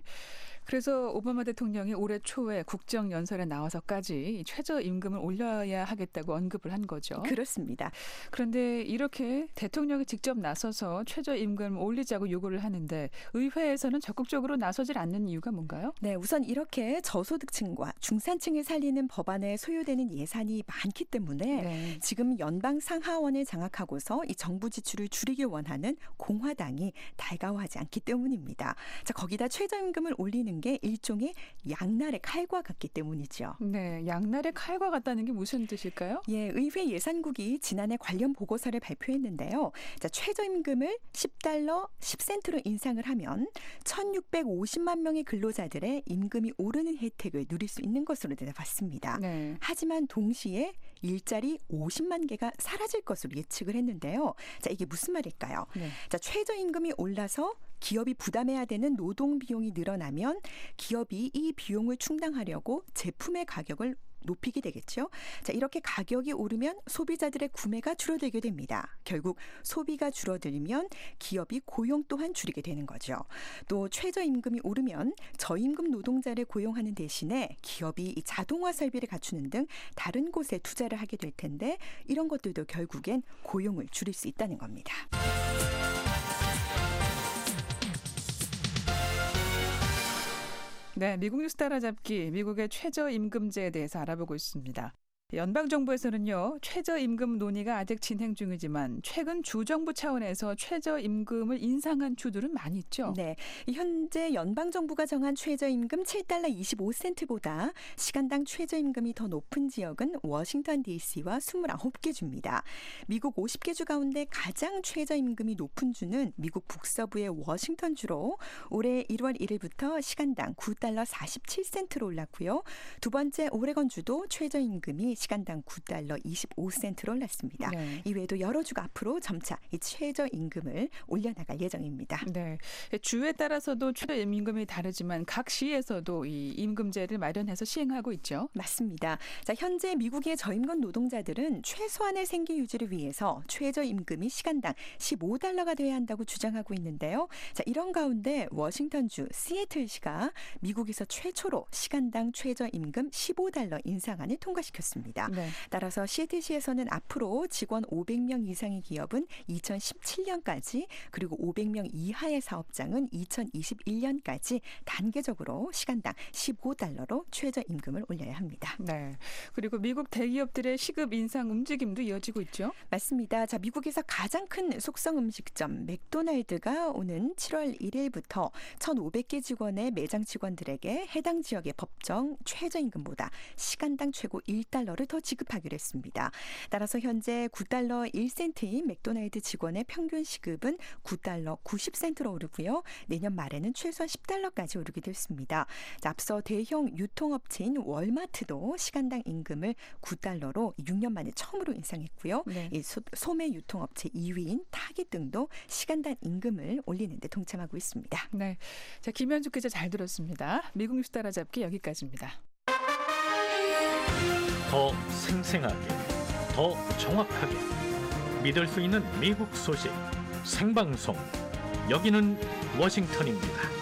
그래서 오바마 대통령이 올해 초에 국정연설에 나와서까지 이 최저임금을 올려야 하겠다고 언급을 한 거죠. 그렇습니다. 그런데 이렇게 대통령이 직접 나서서 최저임금을 올리자고 요구를 하는데 의회에서는 적극적으로 나서질 않는 이유가 뭔가요? 네, 우선 이렇게 저소득층과 중산층을 살리는 법안에 소요되는 예산이 많기 때문에 네. 지금 연방 상하원을 장악하고서 이 정부 지출을 줄이길 원하는 공화당이 달가워하지 않기 때문입니다. 자, 거기다 최저임금을 올리는 게 일종의 양날의 칼과 같기 때문이죠. 네, 양날의 칼과 같다는 게 무슨 뜻일까요? 예, 의회 예산국이 지난해 관련 보고서를 발표했는데요. 자, 최저임금을 십 달러 십 센트로 인상을 하면 천육백오십만 명의 근로자들의 임금이 오르는 혜택을 누릴 수 있는 것으로 내다봤습니다. 네. 하지만 동시에 일자리 오십만 개가 사라질 것으로 예측을 했는데요. 자, 이게 무슨 말일까요? 네. 자, 최저임금이 올라서 기업이 부담해야 되는 노동 비용이 늘어나면 기업이 이 비용을 충당하려고 제품의 가격을 높이게 되겠죠. 자, 이렇게 가격이 오르면 소비자들의 구매가 줄어들게 됩니다. 결국 소비가 줄어들면 기업이 고용 또한 줄이게 되는 거죠. 또 최저임금이 오르면 저임금 노동자를 고용하는 대신에 기업이 이 자동화 설비를 갖추는 등 다른 곳에 투자를 하게 될 텐데 이런 것들도 결국엔 고용을 줄일 수 있다는 겁니다. 네, 미국 뉴스 따라잡기, 미국의 최저임금제에 대해서 알아보고 있습니다. 연방정부에서는요, 최저임금 논의가 아직 진행 중이지만 최근 주정부 차원에서 최저임금을 인상한 주들은 많이 있죠. 네, 현재 연방정부가 정한 최저임금 칠 달러 이십오 센트보다 시간당 최저임금이 더 높은 지역은 워싱턴 디씨와 이십구 개 주입니다. 미국 오십 개 주 가운데 가장 최저임금이 높은 주는 미국 북서부의 워싱턴주로 올해 일월 일일부터 시간당 구 달러 사십칠 센트로 올랐고요. 두 번째 오레건주도 최저임금이 시간당 구 달러 이십오 센트로 올랐습니다. 네. 이외에도 여러 주가 앞으로 점차 이 최저임금을 올려나갈 예정입니다. 네, 주에 따라서도 최저임금이 다르지만 각 시에서도 이 임금제를 마련해서 시행하고 있죠. 맞습니다. 자, 현재 미국의 저임금 노동자들은 최소한의 생계 유지를 위해서 최저임금이 시간당 십오 달러가 돼야 한다고 주장하고 있는데요. 자, 이런 가운데 워싱턴주 시애틀시가 미국에서 최초로 시간당 최저임금 십오 달러 인상안을 통과시켰습니다. 있습니다. 네. 따라서 씨디씨에서는 앞으로 직원 오백 명 이상의 기업은 이천십칠 년까지 그리고 오백 명 이하의 사업장은 이천이십일 년까지 단계적으로 시간당 십오 달러로 최저임금을 올려야 합니다. 네. 그리고 미국 대기업들의 시급 인상 움직임도 이어지고 있죠. 맞습니다. 자, 미국에서 가장 큰 속성 음식점 맥도날드가 오는 칠월 일일부터 천오백 개 직원의 매장 직원들에게 해당 지역의 법정 최저임금보다 시간당 최고 일 달러를 더 지급하기로 했습니다. 따라서 현재 구 달러 일 센트인 맥도날드 직원의 평균 시급은 구 달러 구십 센트로 오르고요. 내년 말에는 최소한 십 달러까지 오르게 됐습니다. 자, 앞서 대형 유통업체인 월마트도 시간당 임금을 구 달러로 육 년 만에 처음으로 인상했고요. 네. 이 소, 소매 유통업체 이 위인 타깃 등도 시간당 임금을 올리는 데 동참하고 있습니다. 네. 자, 김현주 기자 잘 들었습니다. 미국 뉴스 따라잡기 여기까지입니다. 더 생생하게, 더 정확하게 믿을 수 있는 미국 소식 생방송. 여기는 워싱턴입니다.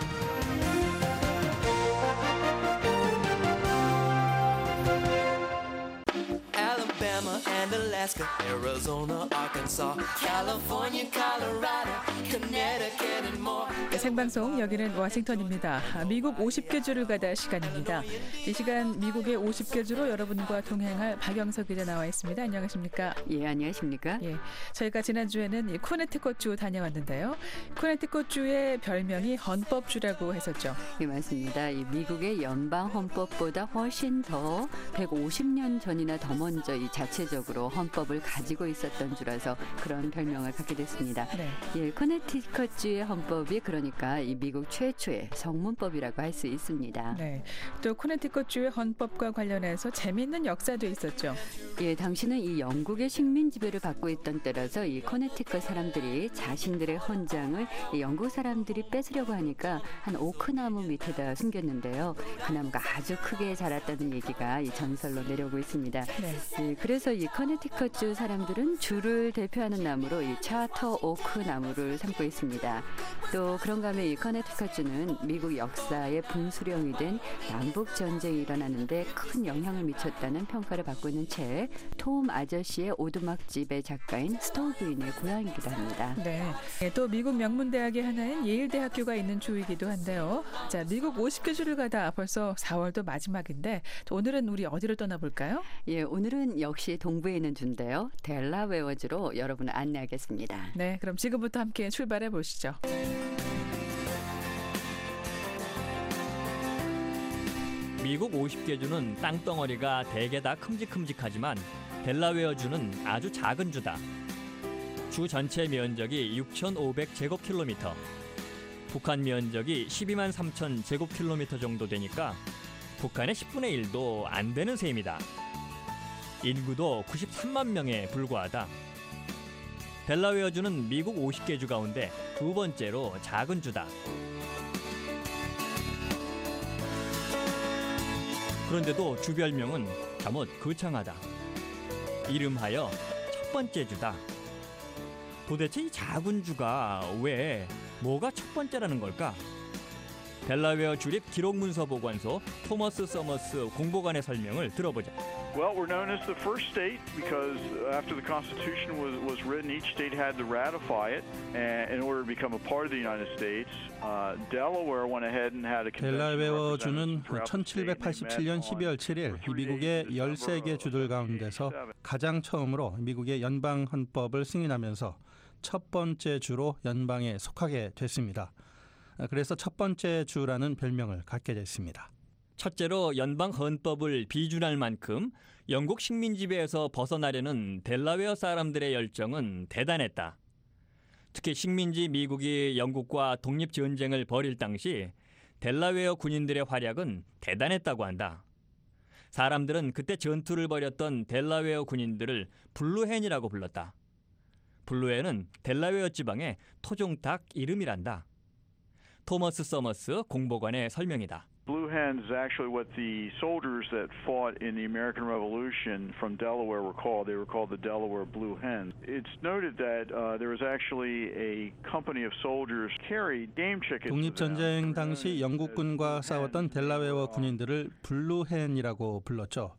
And Alaska, Arizona, Arkansas, California, Colorado, Connecticut and more. 네, 생방송 여기는 워싱턴입니다. 미국 오십 개 주를 가다 시간입니다. 이 시간 미국의 오십 개 주로 여러분과 동행할 박영석 기자 나와 있습니다. 안녕하십니까? 예, 안녕하십니까? 예, 저희가 지난주에는 이 코네티컷주 다녀왔는데요. 코네티컷주의 별명이 헌법주라고 했었죠. 예, 맞습니다. 이 미국의 연방 헌법보다 훨씬 더 백오십 년 전이나 더 먼저 이 자체적으로 헌법을 가지고 있었던 주라서 그런 별명을 갖게 됐습니다. 네. 예, 코네티컷주의 헌법이 그러니까 이 미국 최초의 성문법이라고 할 수 있습니다. 네. 또 코네티컷주의 헌법과 관련해서 재미있는 역사도 있었죠. 예, 당시는 이 영국의 식민 지배를 받고 있던 때라서 이 코네티컷 사람들이 자신들의 헌장을 이 영국 사람들이 뺏으려고 하니까 한 오크나무 밑에다 숨겼는데요. 그 나무가 아주 크게 자랐다는 얘기가 이 전설로 내려오고 있습니다. 네. 예, 그래서 이 커네티컷주 사람들은 주를 대표하는 나무로 이 차터 오크 나무를 삼고 있습니다. 또 그런가 하면 이 커네티컷주는 미국 역사의 분수령이 된 남북 전쟁이 일어나는데 큰 영향을 미쳤다는 평가를 받고 있는 책 톰 아저씨의 오두막집의 작가인 스토우 부인의 고향이기도 합니다. 네. 예, 또 미국 명문대학의 하나인 예일대학교가 있는 주이기도 한데요. 자, 미국 오십 개 주를 가다 벌써 사월도 마지막인데 오늘은 우리 어디를 떠나볼까요? 예, 오늘은 역시 동부에 있는 주인데요. 델라웨어주로 여러분을 안내하겠습니다. 네, 그럼 지금부터 함께 출발해 보시죠. 미국 오십 개 주는 땅덩어리가 대개 다 큼직큼직하지만 델라웨어주는 아주 작은 주다. 주 전체 면적이 육천오백 제곱킬로미터, 북한 면적이 십이만 삼천 제곱킬로미터 정도 되니까 북한의 십분의 일도 안 되는 셈이다. 인구도 구십삼만 명에 불과하다. 델라웨어주는 미국 오십 개 주 가운데 두 번째로 작은 주다. 그런데도 주 별명은 다못 거창하다. 이름하여 첫 번째 주다. 도대체 이 작은 주가 왜 뭐가 첫 번째라는 걸까? 델라웨어 주립 기록문서 보관소 토머스 서머스 공보관의 설명을 들어보자. Well, we're known as the first state because after the Constitution was, was written, each state had to ratify it and in order to become a part of the United States. Uh, Delaware went ahead and had a convention. 델라웨어주는 천칠백팔십칠 년 십이월 칠일 미국의 열세 개 주들 가운데서 가장 처음으로 미국의 연방 헌법을 승인하면서 첫 번째 주로 연방에 속하게 됐습니다. 그래서 첫 번째 주라는 별명을 갖게 됐습니다. 첫째로 연방 헌법을 비준할 만큼 영국 식민 지배에서 벗어나려는 델라웨어 사람들의 열정은 대단했다. 특히 식민지 미국이 영국과 독립전쟁을 벌일 당시 델라웨어 군인들의 활약은 대단했다고 한다. 사람들은 그때 전투를 벌였던 델라웨어 군인들을 블루헨이라고 불렀다. 블루헨은 델라웨어 지방의 토종닭 이름이란다. 토머스 서머스 공보관의 설명이다. Blue Hens is actually what the soldiers that fought in the American Revolution from Delaware were called. They were called the Delaware Blue Hens. It's noted that uh, there was actually a company of soldiers carried game chickens. 독립전쟁 당시 영국군과 싸웠던 델라웨어 군인들을 블루헨이라고 불렀죠.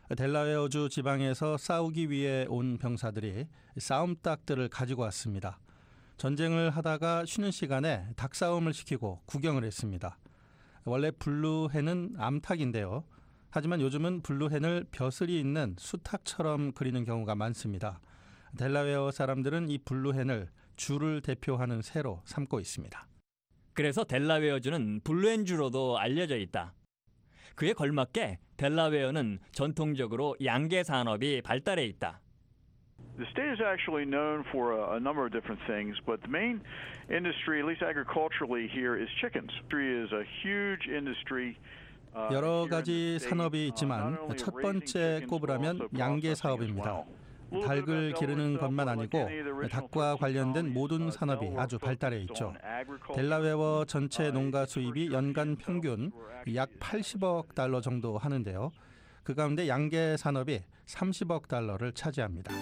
델라웨어주 지방에서 싸우기 위해 온 병사들이 싸움닭들을 가지고 왔습니다. 전쟁을 하다가 쉬는 시간에 닭싸움을 시키고 구경을 했습니다. 원래 블루헨은 암탉인데요. 하지만 요즘은 블루헨을 벼슬이 있는 수탉처럼 그리는 경우가 많습니다. 델라웨어 사람들은 이 블루헨을 주를 대표하는 새로 삼고 있습니다. 그래서 델라웨어주는 블루헨주로도 알려져 있다. 그에 걸맞게 델라웨어는 전통적으로 양계 산업이 발달해 있다. The state is actually known for a, a number of different things, but the main industry, at least agriculturally here, is chickens. Industry is a huge industry. 여러 가지 산업이 있지만 첫 번째 꼽으라면 양계 사업입니다. 닭을 기르는 것만 아니고 닭과 관련된 모든 산업이 아주 발달해 있죠. 델라웨어 전체 농가 수입이 연간 평균 약 팔십억 달러 정도 하는데요. 그 가운데 양계 산업이 삼십억 달러를 차지합니다.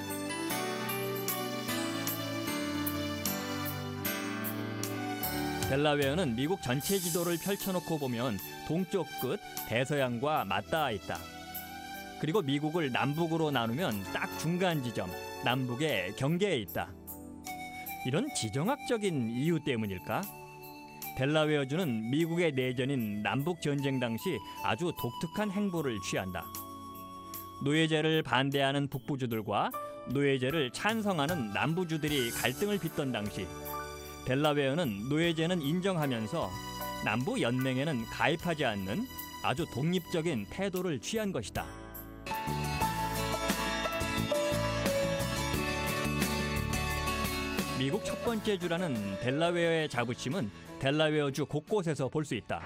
델라웨어는 미국 전체 지도를 펼쳐놓고 보면 동쪽 끝 대서양과 맞닿아 있다. 그리고 미국을 남북으로 나누면 딱 중간 지점, 남북의 경계에 있다. 이런 지정학적인 이유 때문일까? 델라웨어주는 미국의 내전인 남북 전쟁 당시 아주 독특한 행보를 취한다. 노예제를 반대하는 북부주들과 노예제를 찬성하는 남부주들이 갈등을 빚던 당시 델라웨어는 노예제는 인정하면서 남부 연맹에는 가입하지 않는 아주 독립적인 태도를 취한 것이다. 미국 첫 번째 주라는 델라웨어의 자부심은 델라웨어주 곳곳에서 볼 수 있다.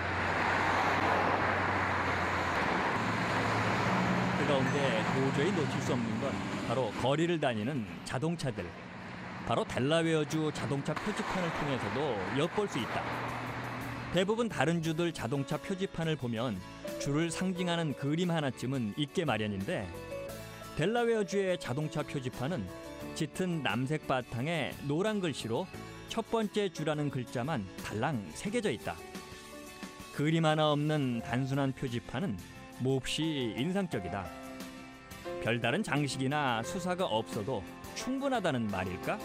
그 가운데 도저히 놓칠 수 없는 건 바로 거리를 다니는 자동차들. 바로 델라웨어주 자동차 표지판을 통해서도 엿볼 수 있다. 대부분 다른 주들 자동차 표지판을 보면 주를 상징하는 그림 하나쯤은 있게 마련인데 델라웨어주의 자동차 표지판은 짙은 남색 바탕에 노란 글씨로 첫 번째 주라는 글자만 달랑 새겨져 있다. 그림 하나 없는 단순한 표지판은 몹시 인상적이다. 별다른 장식이나 수사가 없어도 충분하다는 말일까?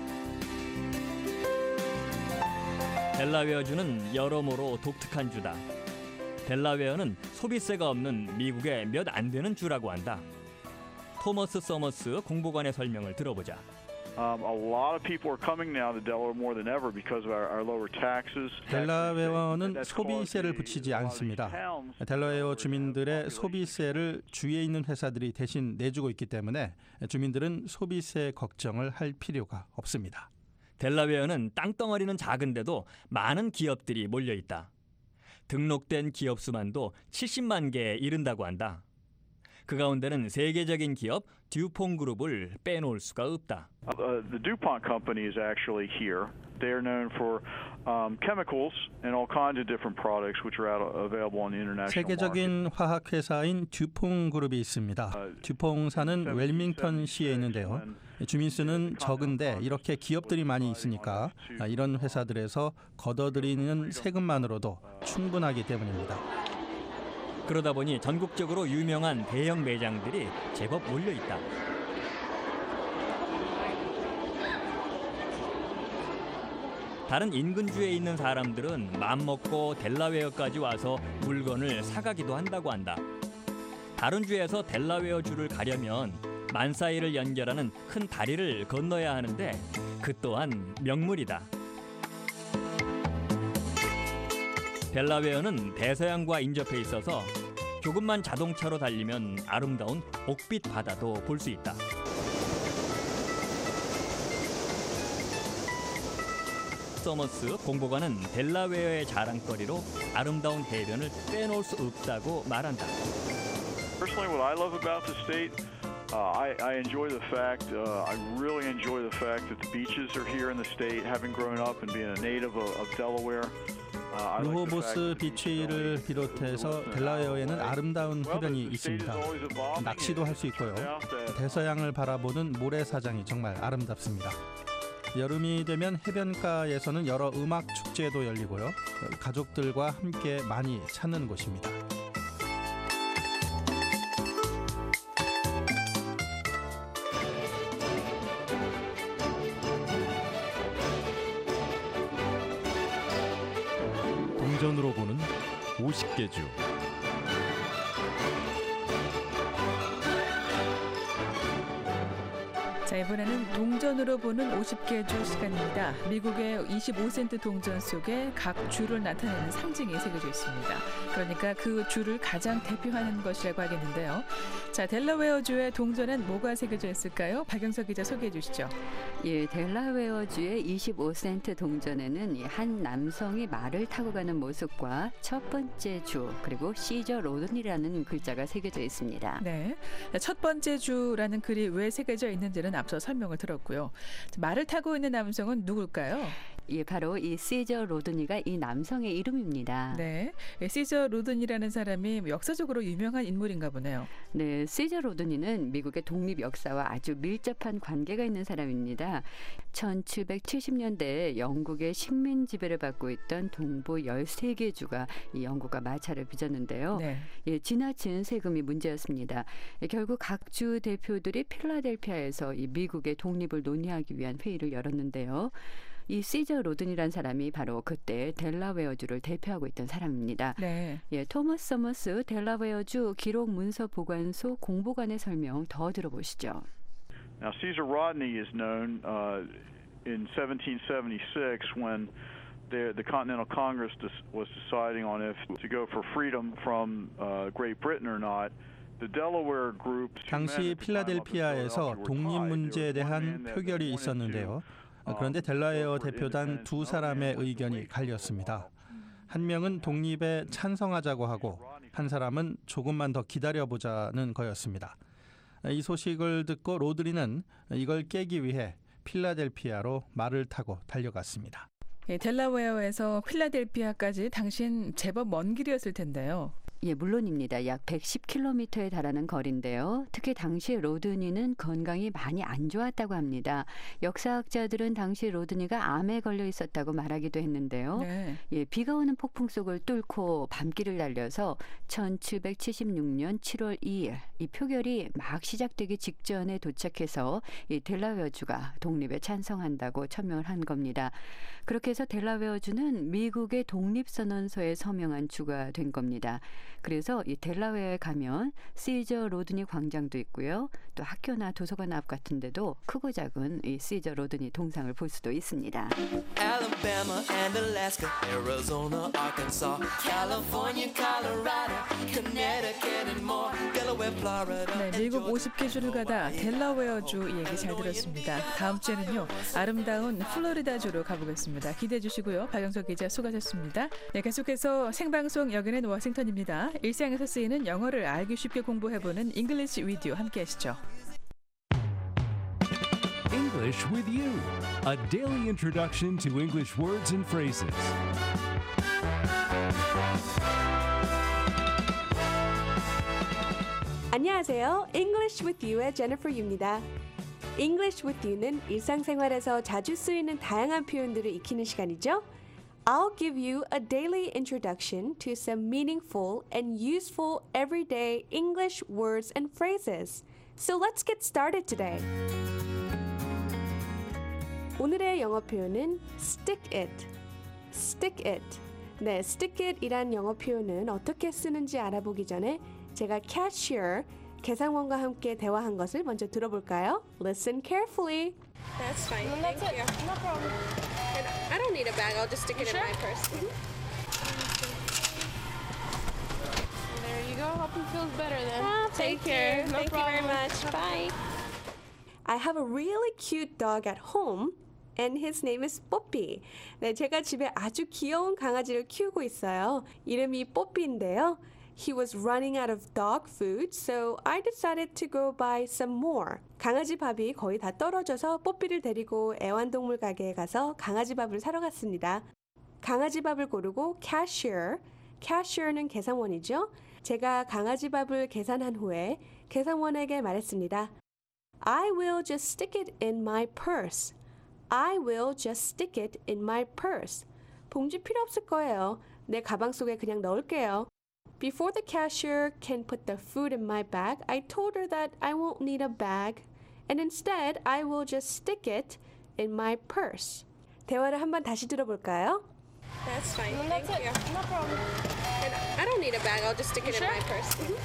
델라웨어주는 여러모로 독특한 주다. 델라웨어는 소비세가 없는 미국의 몇 안 되는 주라고 한다. 토머스 서머스 공보관의 설명을 들어보자. Um, a lot of people are coming now to Delaware more than ever because of our, our lower taxes. 델라웨어는 소비세를 붙이지 않습니다. 델라웨어 주민들의 소비세를 주위에 있는 회사들이 대신 내주고 있기 때문에 주민들은 소비세 걱정을 할 필요가 없습니다. 델라웨어는 땅덩어리는 작은데도 많은 기업들이 몰려 있다. 등록된 기업 수만도 칠십만 개에 이른다고 한다. 그 가운데는 세계적인 기업 듀퐁 그룹을 빼놓을 수가 없다. Uh, the DuPont company is actually here. They are known for um, chemicals and all kinds of different products which are out, available on the international market. 세계적인 화학 회사인 듀퐁 그룹이 있습니다. 듀퐁사는 웰밍턴시에 있는데요. 주민 수는 적은데 이렇게 기업들이 많이 있으니까 이런 회사들에서 걷어들이는 세금만으로도 충분하기 때문입니다. 그러다 보니 전국적으로 유명한 대형 매장들이 제법 몰려 있다. 다른 인근주에 있는 사람들은 맘먹고 델라웨어까지 와서 물건을 사가기도 한다고 한다. 다른 주에서 델라웨어 주를 가려면 만사일을 연결하는 큰 다리를 건너야 하는데 그 또한 명물이다. 델라웨어는 대서양과 인접해 있어서 조금만 자동차로 달리면 아름다운 옥빛 바다도 볼 수 있다. 서머스 공보관은 델라웨어의 자랑거리로 아름다운 해변을 빼놓을 수 없다고 말한다. Personally, what I love about the state, uh, I, I enjoy the fact, uh, I really enjoy the fact that the beaches are here in the state, having grown up and being a native of, of Delaware. 르호보스 비치를 비롯해서 델라웨어에는 아름다운 해변이 있습니다. 낚시도 할 수 있고요. 대서양을 바라보는 모래사장이 정말 아름답습니다. 여름이 되면 해변가에서는 여러 음악 축제도 열리고요. 가족들과 함께 많이 찾는 곳입니다. 주는 오십 개 주. 자, 이번에는 동전으로 보는 오십 개 주 시간입니다. 미국의 이십오 센트 동전 속에 각 주를 나타내는 상징이 새겨져 있습니다. 그러니까 그 주를 가장 대표하는 것이라고 하겠는데요. 자, 델라웨어주의 동전엔 뭐가 새겨져 있을까요? 박영석 기자 소개해 주시죠. 예, 델라웨어주의 이십오 센트 동전에는 한 남성이 말을 타고 가는 모습과 첫 번째 주 그리고 시저 로든이라는 글자가 새겨져 있습니다. 네, 첫 번째 주라는 글이 왜 새겨져 있는지는 앞서 설명을 들었고요. 말을 타고 있는 남성은 누굴까요? 예, 바로 이 시저 로드니가 이 남성의 이름입니다. 네, 시저 로든이라는 사람이 역사적으로 유명한 인물인가 보네요. 네, 시저 로드니는 미국의 독립 역사와 아주 밀접한 관계가 있는 사람입니다. 천칠백칠십 년대에 영국의 식민 지배를 받고 있던 동부 열세 개 주가 이 영국과 마찰을 빚었는데요. 네. 예, 지나친 세금이 문제였습니다. 예, 결국 각 주 대표들이 필라델피아에서 이 미국의 독립을 논의하기 위한 회의를 열었는데요. 이 시저 로든이라는 사람이 바로 그때 델라웨어주를 대표하고 있던 사람입니다. 네. 예, 토머스 서머스 델라웨어주 기록 문서 보관소 공보관의 설명 더 들어보시죠. Now, Caesar Rodney is known uh, in seventeen seventy-six when the, the Continental Congress was deciding on if to go for freedom from uh, Great Britain or not. 당시 필라델피아에서 독립 문제에 대한 표결이 있었는데요. 그런데 델라웨어 대표단 두 사람의 의견이 갈렸습니다. 한 명은 독립에 찬성하자고 하고 한 사람은 조금만 더 기다려보자는 거였습니다. 이 소식을 듣고 로드리는 이걸 깨기 위해 필라델피아로 말을 타고 달려갔습니다. 예, 델라웨어에서 필라델피아까지 당신 제법 먼 길이었을 텐데요. 예, 물론입니다. 약 백십 킬로미터에 달하는 거리인데요. 특히 당시 로드니는 건강이 많이 안 좋았다고 합니다. 역사학자들은 당시 로드니가 암에 걸려 있었다고 말하기도 했는데요. 네. 예, 비가 오는 폭풍 속을 뚫고 밤길을 달려서 천칠백칠십육 년 칠월 이일 이 표결이 막 시작되기 직전에 도착해서 이 델라웨어주가 독립에 찬성한다고 천명을 한 겁니다. 그렇게 해서 델라웨어주는 미국의 독립선언서에 서명한 주가 된 겁니다. 그래서 이 델라웨어에 가면 시저 로드니 광장도 있고요. 또 학교나 도서관 앞 같은 데도 크고 작은 이 시저 로드니 동상을 볼 수도 있습니다. Alabama and Alaska, Arizona, Arkansas, California, Colorado, Connecticut and more, Delaware, Florida. 네, 미국 오십 개 주를 가다 델라웨어주 얘기 잘 들었습니다. 다음 주에는요, 아름다운 플로리다주로 가보겠습니다. 기대해 주시고요. 박영석 기자 수고하셨습니다. 네, 계속해서 생방송 여기는 워싱턴입니다. 일상에서 쓰이는 영어를 알기 쉽게 공부해보는 English with You 함께 하시죠. English with you, a daily introduction to English words and phrases. 안녕하세요. English with You의 Jennifer Yu입니다. English with You는 일상생활에서 자주 쓰이는 다양한 표현들을 익히는 시간이죠. I'll give you a daily introduction to some meaningful and useful everyday English words and phrases. So let's get started today. 오늘의 영어 표현은 stick it. stick it. 네, stick it 이란 영어 표현은 어떻게 쓰는지 알아보기 전에 제가 cashier, 계산원과 함께 대화한 것을 먼저 들어볼까요? Listen carefully. That's fine. No, that's Thank it. You. No problem. And I don't need a bag. I'll just stick it you in sure? my purse. Mm-hmm. There you go. Hope it feels better then. Ah, Take care. No Thank problem. you very much. Bye. I have a really cute dog at home. And his name is 뽀삐. 네, 제가 집에 아주 귀여운 강아지를 키우고 있어요. 이름이 뽀삐인데요. He was running out of dog food, so I decided to go buy some more. 강아지 밥이 거의 다 떨어져서 뽀삐를 데리고 애완동물 가게에 가서 강아지 밥을 사러 갔습니다. 강아지 밥을 고르고 cashier, cashier는 계산원이죠. 제가 강아지 밥을 계산한 후에 계산원에게 말했습니다. I will just stick it in my purse. I will just stick it in my purse. 봉지 필요 없을 거예요. 내 가방 속에 그냥 넣을게요. Before the cashier can put the food in my bag, I told her that I won't need a bag, and instead I will just stick it in my purse. 대화를 한번 다시 들어볼까요? That's fine. No, Thank that's it. you. No problem. And I don't need a bag. I'll just stick You it sure? in my purse. Mhm.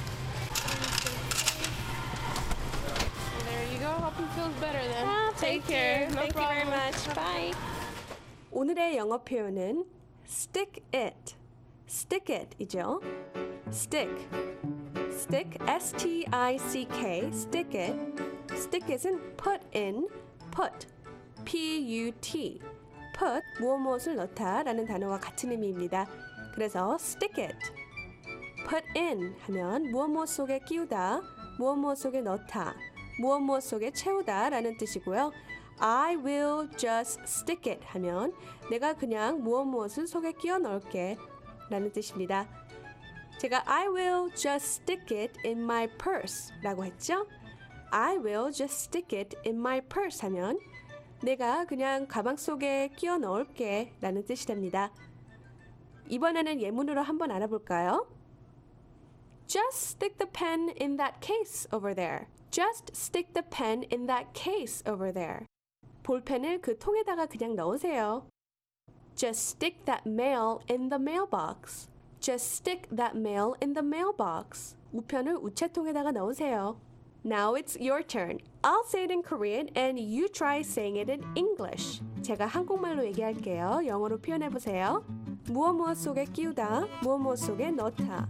There you go. Hope it feels better then. Ah, Take thank care. you. No Thank problem. you very much. Bye. 오늘의 영어 표현은 stick it, stick it 이죠. stick, stick, S T I C K, stick it. stick it은 put in, put, P U T, put, 무엇 무엇을 넣다 라는 단어와 같은 의미입니다. 그래서 stick it, put in 하면 무엇 무엇 속에 끼우다, 무엇 무엇 속에 넣다, 무엇 무엇 속에 채우다 라는 뜻이고요. I will just stick it 하면 내가 그냥 무엇 무엇을 속에 끼워 넣을게 라는 뜻입니다. 제가 I will just stick it in my purse 라고 했죠? I will just stick it in my purse 하면 내가 그냥 가방 속에 끼워 넣을게 라는 뜻이 됩니다. 이번에는 예문으로 한번 알아볼까요? Just stick the pen in that case over there. Just stick the pen in that case over there. 볼펜을 그 통에다가 그냥 넣으세요. Just stick that mail in the mailbox. Just stick that mail in the mailbox. 우편을 우체통에다가 넣으세요. Now it's your turn. I'll say it in Korean and you try saying it in English. 제가 한국말로 얘기할게요. 영어로 표현해보세요. 무엇 무엇 속에 끼우다, 무엇 무엇 속에 넣다.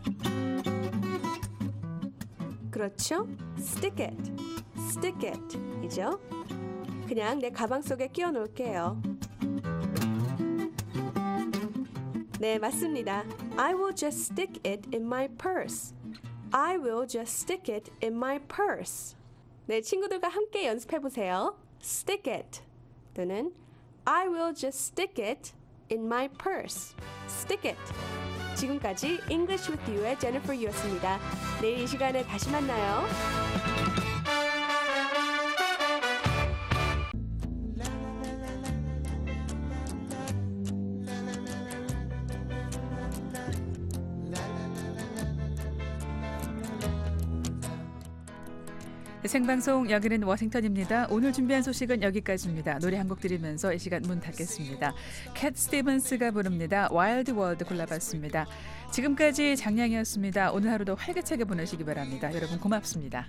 그렇죠? Stick it, stick it 이죠? 그냥 내 가방 속에 끼워 놓을게요. 네, 맞습니다. I will just stick it in my purse. I will just stick it in my purse. 네, 친구들과 함께 연습해 보세요. Stick it 또는 I will just stick it in my purse. Stick it. 지금까지 English with You의 Jennifer Yu였습니다. 내일 이 시간에 다시 만나요. 생방송 여기는 워싱턴입니다. 오늘 준비한 소식은 여기까지입니다. 노래 한 곡 들으면서 이 시간 문 닫겠습니다. 캣 스티븐스가 부릅니다. 와일드 월드 골라봤습니다. 지금까지 장량이었습니다. 오늘 하루도 활기차게 보내시기 바랍니다. 여러분 고맙습니다.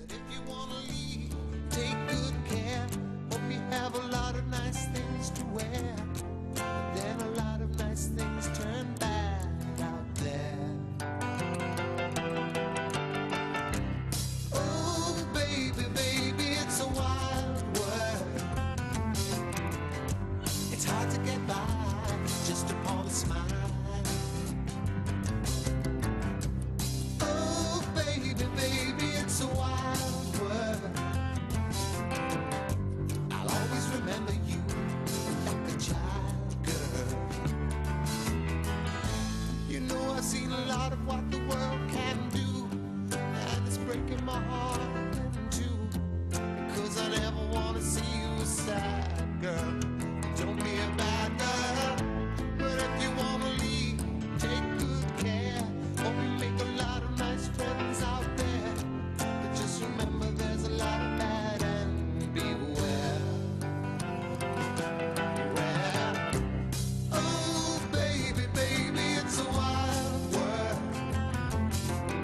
Seen a lot of what the world can do, and it's breaking my heart in two, because I never want to see you a sad girl. Don't be a bad girl, but if you want to leave, take good care. Hope you make a lot of nice friends out there, but just remember there's a lot of bad and beware. Beware. Oh baby, baby, it's a wild world.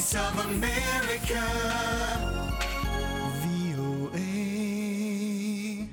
Voice of America, 브이오에이.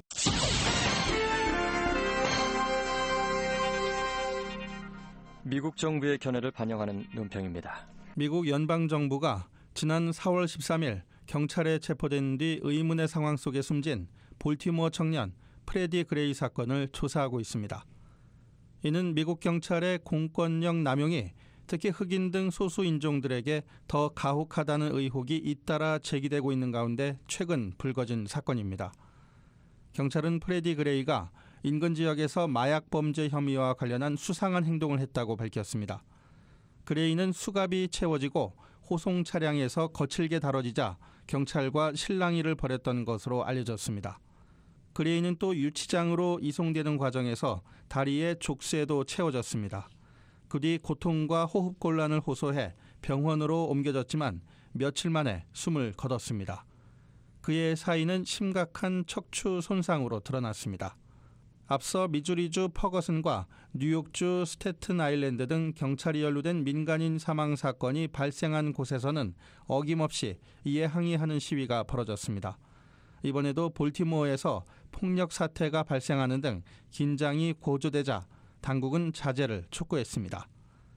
미국 정부의 견해를 반영하는 논평입니다. 미국 연방정부가 지난 사월 십삼일 경찰에 체포된 뒤 의문의 상황 속에 숨진 볼티모어 청년 프레디 그레이 사건을 조사하고 있습니다. 이는 미국 경찰의 공권력 남용이 특히 흑인 등 소수 인종들에게 더 가혹하다는 의혹이 잇따라 제기되고 있는 가운데 최근 불거진 사건입니다. 경찰은 프레디 그레이가 인근 지역에서 마약 범죄 혐의와 관련한 수상한 행동을 했다고 밝혔습니다. 그레이는 수갑이 채워지고 호송 차량에서 거칠게 다뤄지자 경찰과 실랑이를 벌였던 것으로 알려졌습니다. 그레이는 또 유치장으로 이송되는 과정에서 다리에 족쇄도 채워졌습니다. 그 뒤 고통과 호흡곤란을 호소해 병원으로 옮겨졌지만 며칠 만에 숨을 거뒀습니다. 그의 사인은 심각한 척추 손상으로 드러났습니다. 앞서 미주리주 퍼거슨과 뉴욕주 스태튼 아일랜드 등 경찰이 연루된 민간인 사망 사건이 발생한 곳에서는 어김없이 이에 항의하는 시위가 벌어졌습니다. 이번에도 볼티모어에서 폭력 사태가 발생하는 등 긴장이 고조되자 당국은 자제를 촉구했습니다.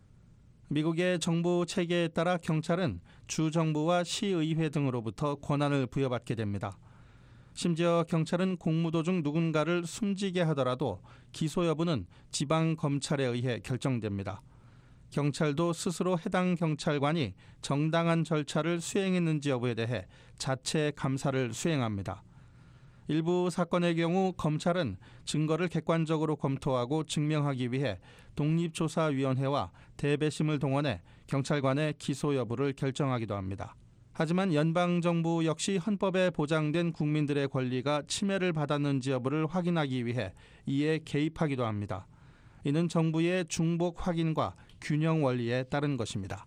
미국의 정부 체계에 따라 경찰은 주정부와 시의회 등으로부터 권한을 부여받게 됩니다. 심지어 경찰은 공무도 중 누군가를 숨지게 하더라도 기소 여부는 지방검찰에 의해 결정됩니다. 경찰도 스스로 해당 경찰관이 정당한 절차를 수행했는지 여부에 대해 자체 감사를 수행합니다. 일부 사건의 경우 검찰은 증거를 객관적으로 검토하고 증명하기 위해 독립조사위원회와 대배심을 동원해 경찰관의 기소 여부를 결정하기도 합니다. 하지만 연방정부 역시 헌법에 보장된 국민들의 권리가 침해를 받았는지 여부를 확인하기 위해 이에 개입하기도 합니다. 이는 정부의 중복 확인과 균형 원리에 따른 것입니다.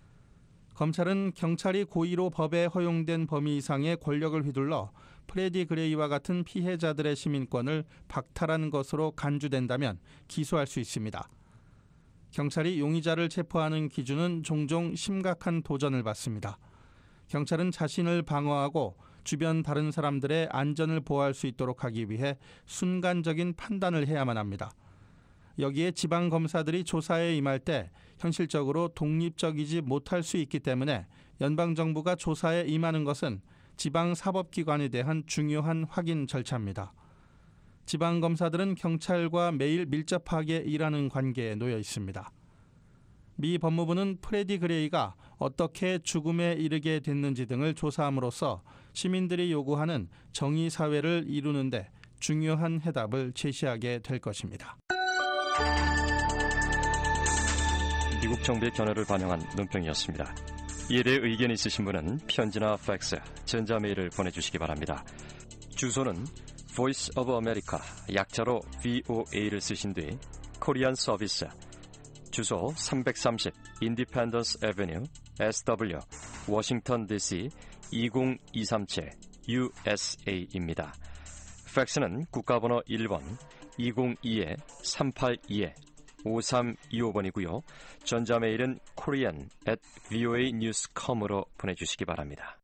검찰은 경찰이 고의로 법에 허용된 범위 이상의 권력을 휘둘러 프레디 그레이와 같은 피해자들의 시민권을 박탈한 것으로 간주된다면 기소할 수 있습니다. 경찰이 용의자를 체포하는 기준은 종종 심각한 도전을 받습니다. 경찰은 자신을 방어하고 주변 다른 사람들의 안전을 보호할 수 있도록 하기 위해 순간적인 판단을 해야만 합니다. 여기에 지방검사들이 조사에 임할 때 현실적으로 독립적이지 못할 수 있기 때문에 연방정부가 조사에 임하는 것은 지방사법기관에 대한 중요한 확인 절차입니다. 지방검사들은 경찰과 매일 밀접하게 일하는 관계에 놓여 있습니다. 미 법무부는 프레디 그레이가 어떻게 죽음에 이르게 됐는지 등을 조사함으로써 시민들이 요구하는 정의사회를 이루는 데 중요한 해답을 제시하게 될 것입니다. 미국 정부의 견해를 반영한 논평이었습니다. 이에 대해 의견이 있으신 분은 편지나 팩스, 전자메일을 보내주시기 바랍니다. 주소는 Voice of America, 약자로 브이오에이를 쓰신 뒤 코리안 서비스, 주소 삼백삼십 인디펜던스 애버뉴 에스더블유, 워싱턴 디씨 이공이삼칠 유에스에이입니다. 팩스는 국가번호 일 번 이공이 삼팔이 오삼이오 번이고요. 전자메일은 korean at voanews dot com으로 보내주시기 바랍니다.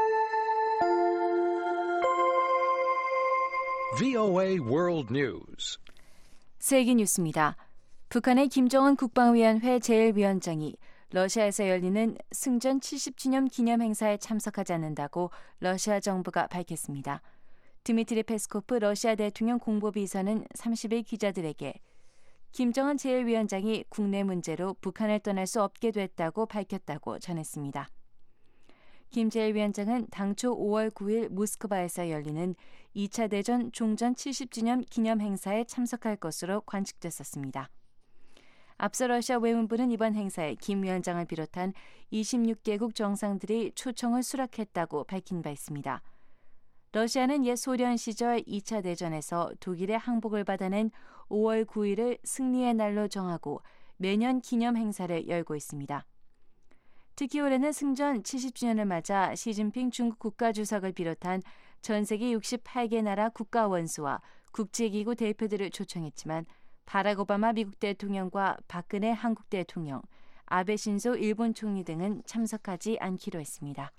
브이오에이 World News. 세계 뉴스입니다. 북한의 김정은 국방위원회 제일위원장이 러시아에서 열리는 승전 칠십 주년 기념 행사에 참석하지 않는다고 러시아 정부가 밝혔습니다. 드미트리 페스코프 러시아 대통령 공보비서는 삼십일 기자들에게 김정은 제일위원장이 국내 문제로 북한을 떠날 수 없게 됐다고 밝혔다고 전했습니다. 김 제일위원장은 당초 오월 구일 모스크바에서 열리는 이 차 대전 종전 칠십 주년 기념 행사에 참석할 것으로 관측됐었습니다. 앞서 러시아 외무부는 이번 행사에 김 위원장을 비롯한 이십육 개국 정상들이 초청을 수락했다고 밝힌 바 있습니다. 러시아는 옛 소련 시절 이 차 대전에서 독일의 항복을 받아낸 오월 구일을 승리의 날로 정하고 매년 기념 행사를 열고 있습니다. 특히 올해는 승전 칠십 주년을 맞아 시진핑 중국 국가주석을 비롯한 전 세계 육십팔 개 나라 국가 원수와 국제기구 대표들을 초청했지만 바락 오바마 미국 대통령과 박근혜 한국 대통령, 아베 신조 일본 총리 등은 참석하지 않기로 했습니다.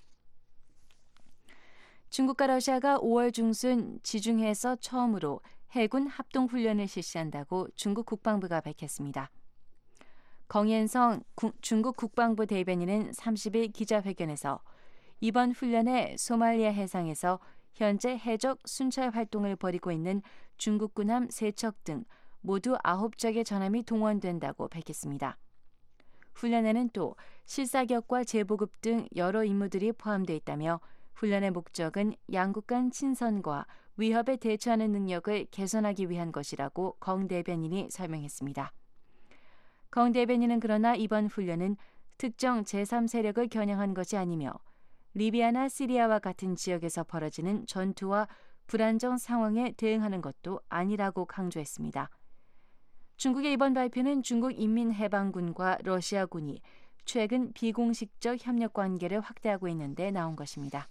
중국과 러시아가 오월 중순 지중해에서 처음으로 해군 합동훈련을 실시한다고 중국 국방부가 밝혔습니다. 덩옌성 중국 국방부 대변인은 삼십일 기자회견에서 이번 훈련에 소말리아 해상에서 현재 해적 순찰 활동을 벌이고 있는 중국 군함 세 척 등 모두 아홉 척의 전함이 동원된다고 밝혔습니다. 훈련에는 또 실사격과 재보급 등 여러 임무들이 포함되어 있다며 훈련의 목적은 양국 간 친선과 위협에 대처하는 능력을 개선하기 위한 것이라고 강 대변인이 설명했습니다. 강 대변인은 그러나 이번 훈련은 특정 제삼 세력을 겨냥한 것이 아니며 리비아나 시리아와 같은 지역에서 벌어지는 전투와 불안정 상황에 대응하는 것도 아니라고 강조했습니다. 중국의 이번 발표는 중국 인민해방군과 러시아군이 최근 비공식적 협력 관계를 확대하고 있는데 나온 것입니다.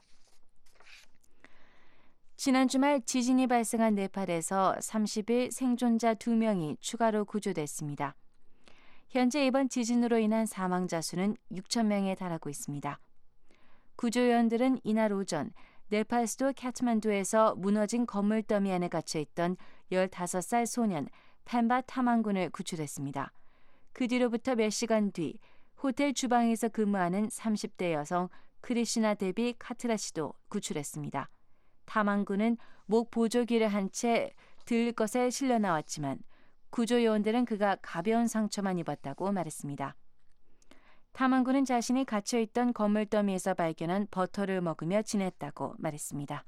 지난 주말 지진이 발생한 네팔에서 삼십일 생존자 두 명이 추가로 구조됐습니다. 현재 이번 지진으로 인한 사망자 수는 육천 명에 달하고 있습니다. 구조요원들은 이날 오전 네팔 수도 카트만두에서 무너진 건물 더미 안에 갇혀있던 열다섯 살 소년 펜바 타망군을 구출했습니다. 그 뒤로부터 몇 시간 뒤 호텔 주방에서 근무하는 삼십 대 여성 크리시나 데비 카트라 씨도 구출했습니다. 타망군은 목 보조기를 한 채 들 것에 실려 나왔지만 구조요원들은 그가 가벼운 상처만 입었다고 말했습니다. 타망군은 자신이 갇혀있던 건물 더미에서 발견한 버터를 먹으며 지냈다고 말했습니다.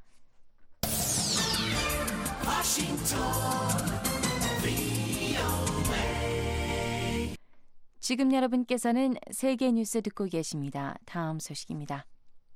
지금 여러분께서는 세계 뉴스 듣고 계십니다. 다음 소식입니다.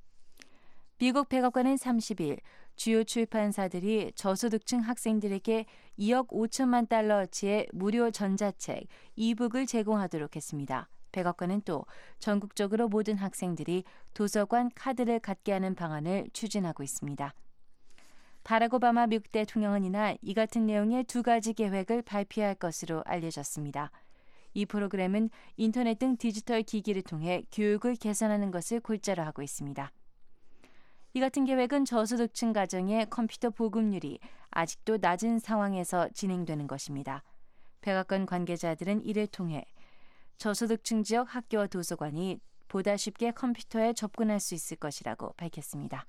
미국 백악관은 삼십일 주요 출판사들이 저소득층 학생들에게 이억 오천만 달러어치의 무료 전자책, 이북을 제공하도록 했습니다. 백악관은 또 전국적으로 모든 학생들이 도서관 카드를 갖게 하는 방안을 추진하고 있습니다. 바락 오바마 미국 대통령은 이날 이 같은 내용의 두 가지 계획을 발표할 것으로 알려졌습니다. 이 프로그램은 인터넷 등 디지털 기기를 통해 교육을 개선하는 것을 골자로 하고 있습니다. 이 같은 계획은 저소득층 가정의 컴퓨터 보급률이 아직도 낮은 상황에서 진행되는 것입니다. 백악관 관계자들은 이를 통해 저소득층 지역 학교와 도서관이 보다 쉽게 컴퓨터에 접근할 수 있을 것이라고 밝혔습니다.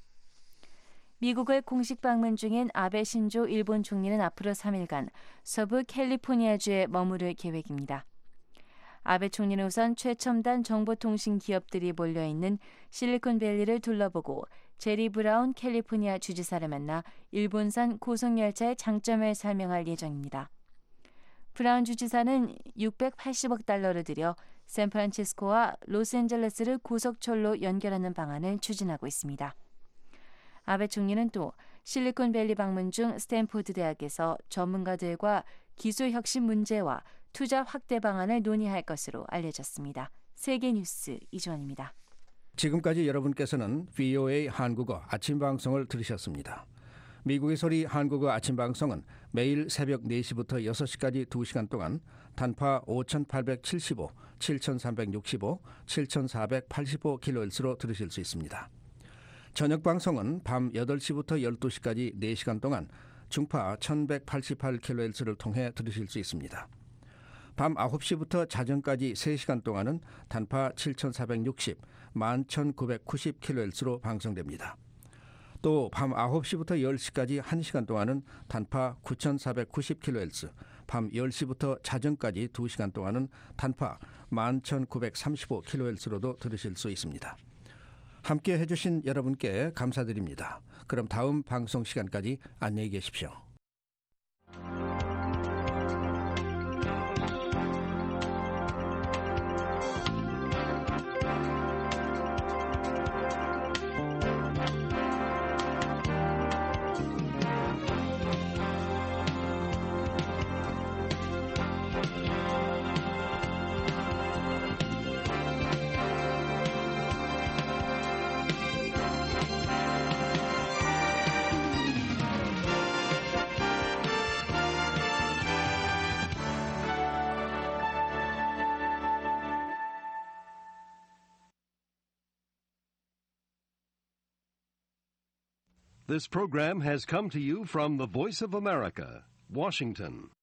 미국을 공식 방문 중인 아베 신조 일본 총리는 앞으로 삼 일간 서부 캘리포니아주에 머무를 계획입니다. 아베 총리는 우선 최첨단 정보통신 기업들이 몰려있는 실리콘밸리를 둘러보고 제리 브라운 캘리포니아 주지사를 만나 일본산 고속열차의 장점을 설명할 예정입니다. 브라운 주지사는 육백팔십억 달러를 들여 샌프란시스코와 로스앤젤레스를 고속철로 연결하는 방안을 추진하고 있습니다. 아베 총리는 또 실리콘밸리 방문 중 스탠포드 대학에서 전문가들과 기술 혁신 문제와 투자 확대 방안을 논의할 것으로 알려졌습니다. 세계 뉴스 이주원입니다. 지금까지 여러분께서는 브이오에이 한국어 아침 방송을 들으셨습니다. 미국의 소리 한국어 아침 방송은 매일 새벽 네 시부터 여섯 시까지 두 시간 동안 단파 오천팔백칠십오, 칠천삼백육십오, 칠천사백팔십오 킬로헤르츠로 들으실 수 있습니다. 저녁 방송은 밤 여덟 시부터 열두 시까지 네 시간 동안 중파 천백팔십팔 킬로헤르츠를 통해 들으실 수 있습니다. 밤 아홉 시부터 자정까지 세 시간 동안은 단파 칠천사백육십, 만 천구백구십 킬로헤르츠로 방송됩니다. 또 밤 아홉 시부터 열 시까지 한 시간 동안은 단파 구천사백구십 킬로헤르츠, 밤 열 시부터 자정까지 두 시간 동안은 단파 만 천구백삼십오 킬로헤르츠로도 들으실 수 있습니다. 함께 해주신 여러분께 감사드립니다. 그럼 다음 방송 시간까지 안녕히 계십시오. This program has come to you from the Voice of America, Washington.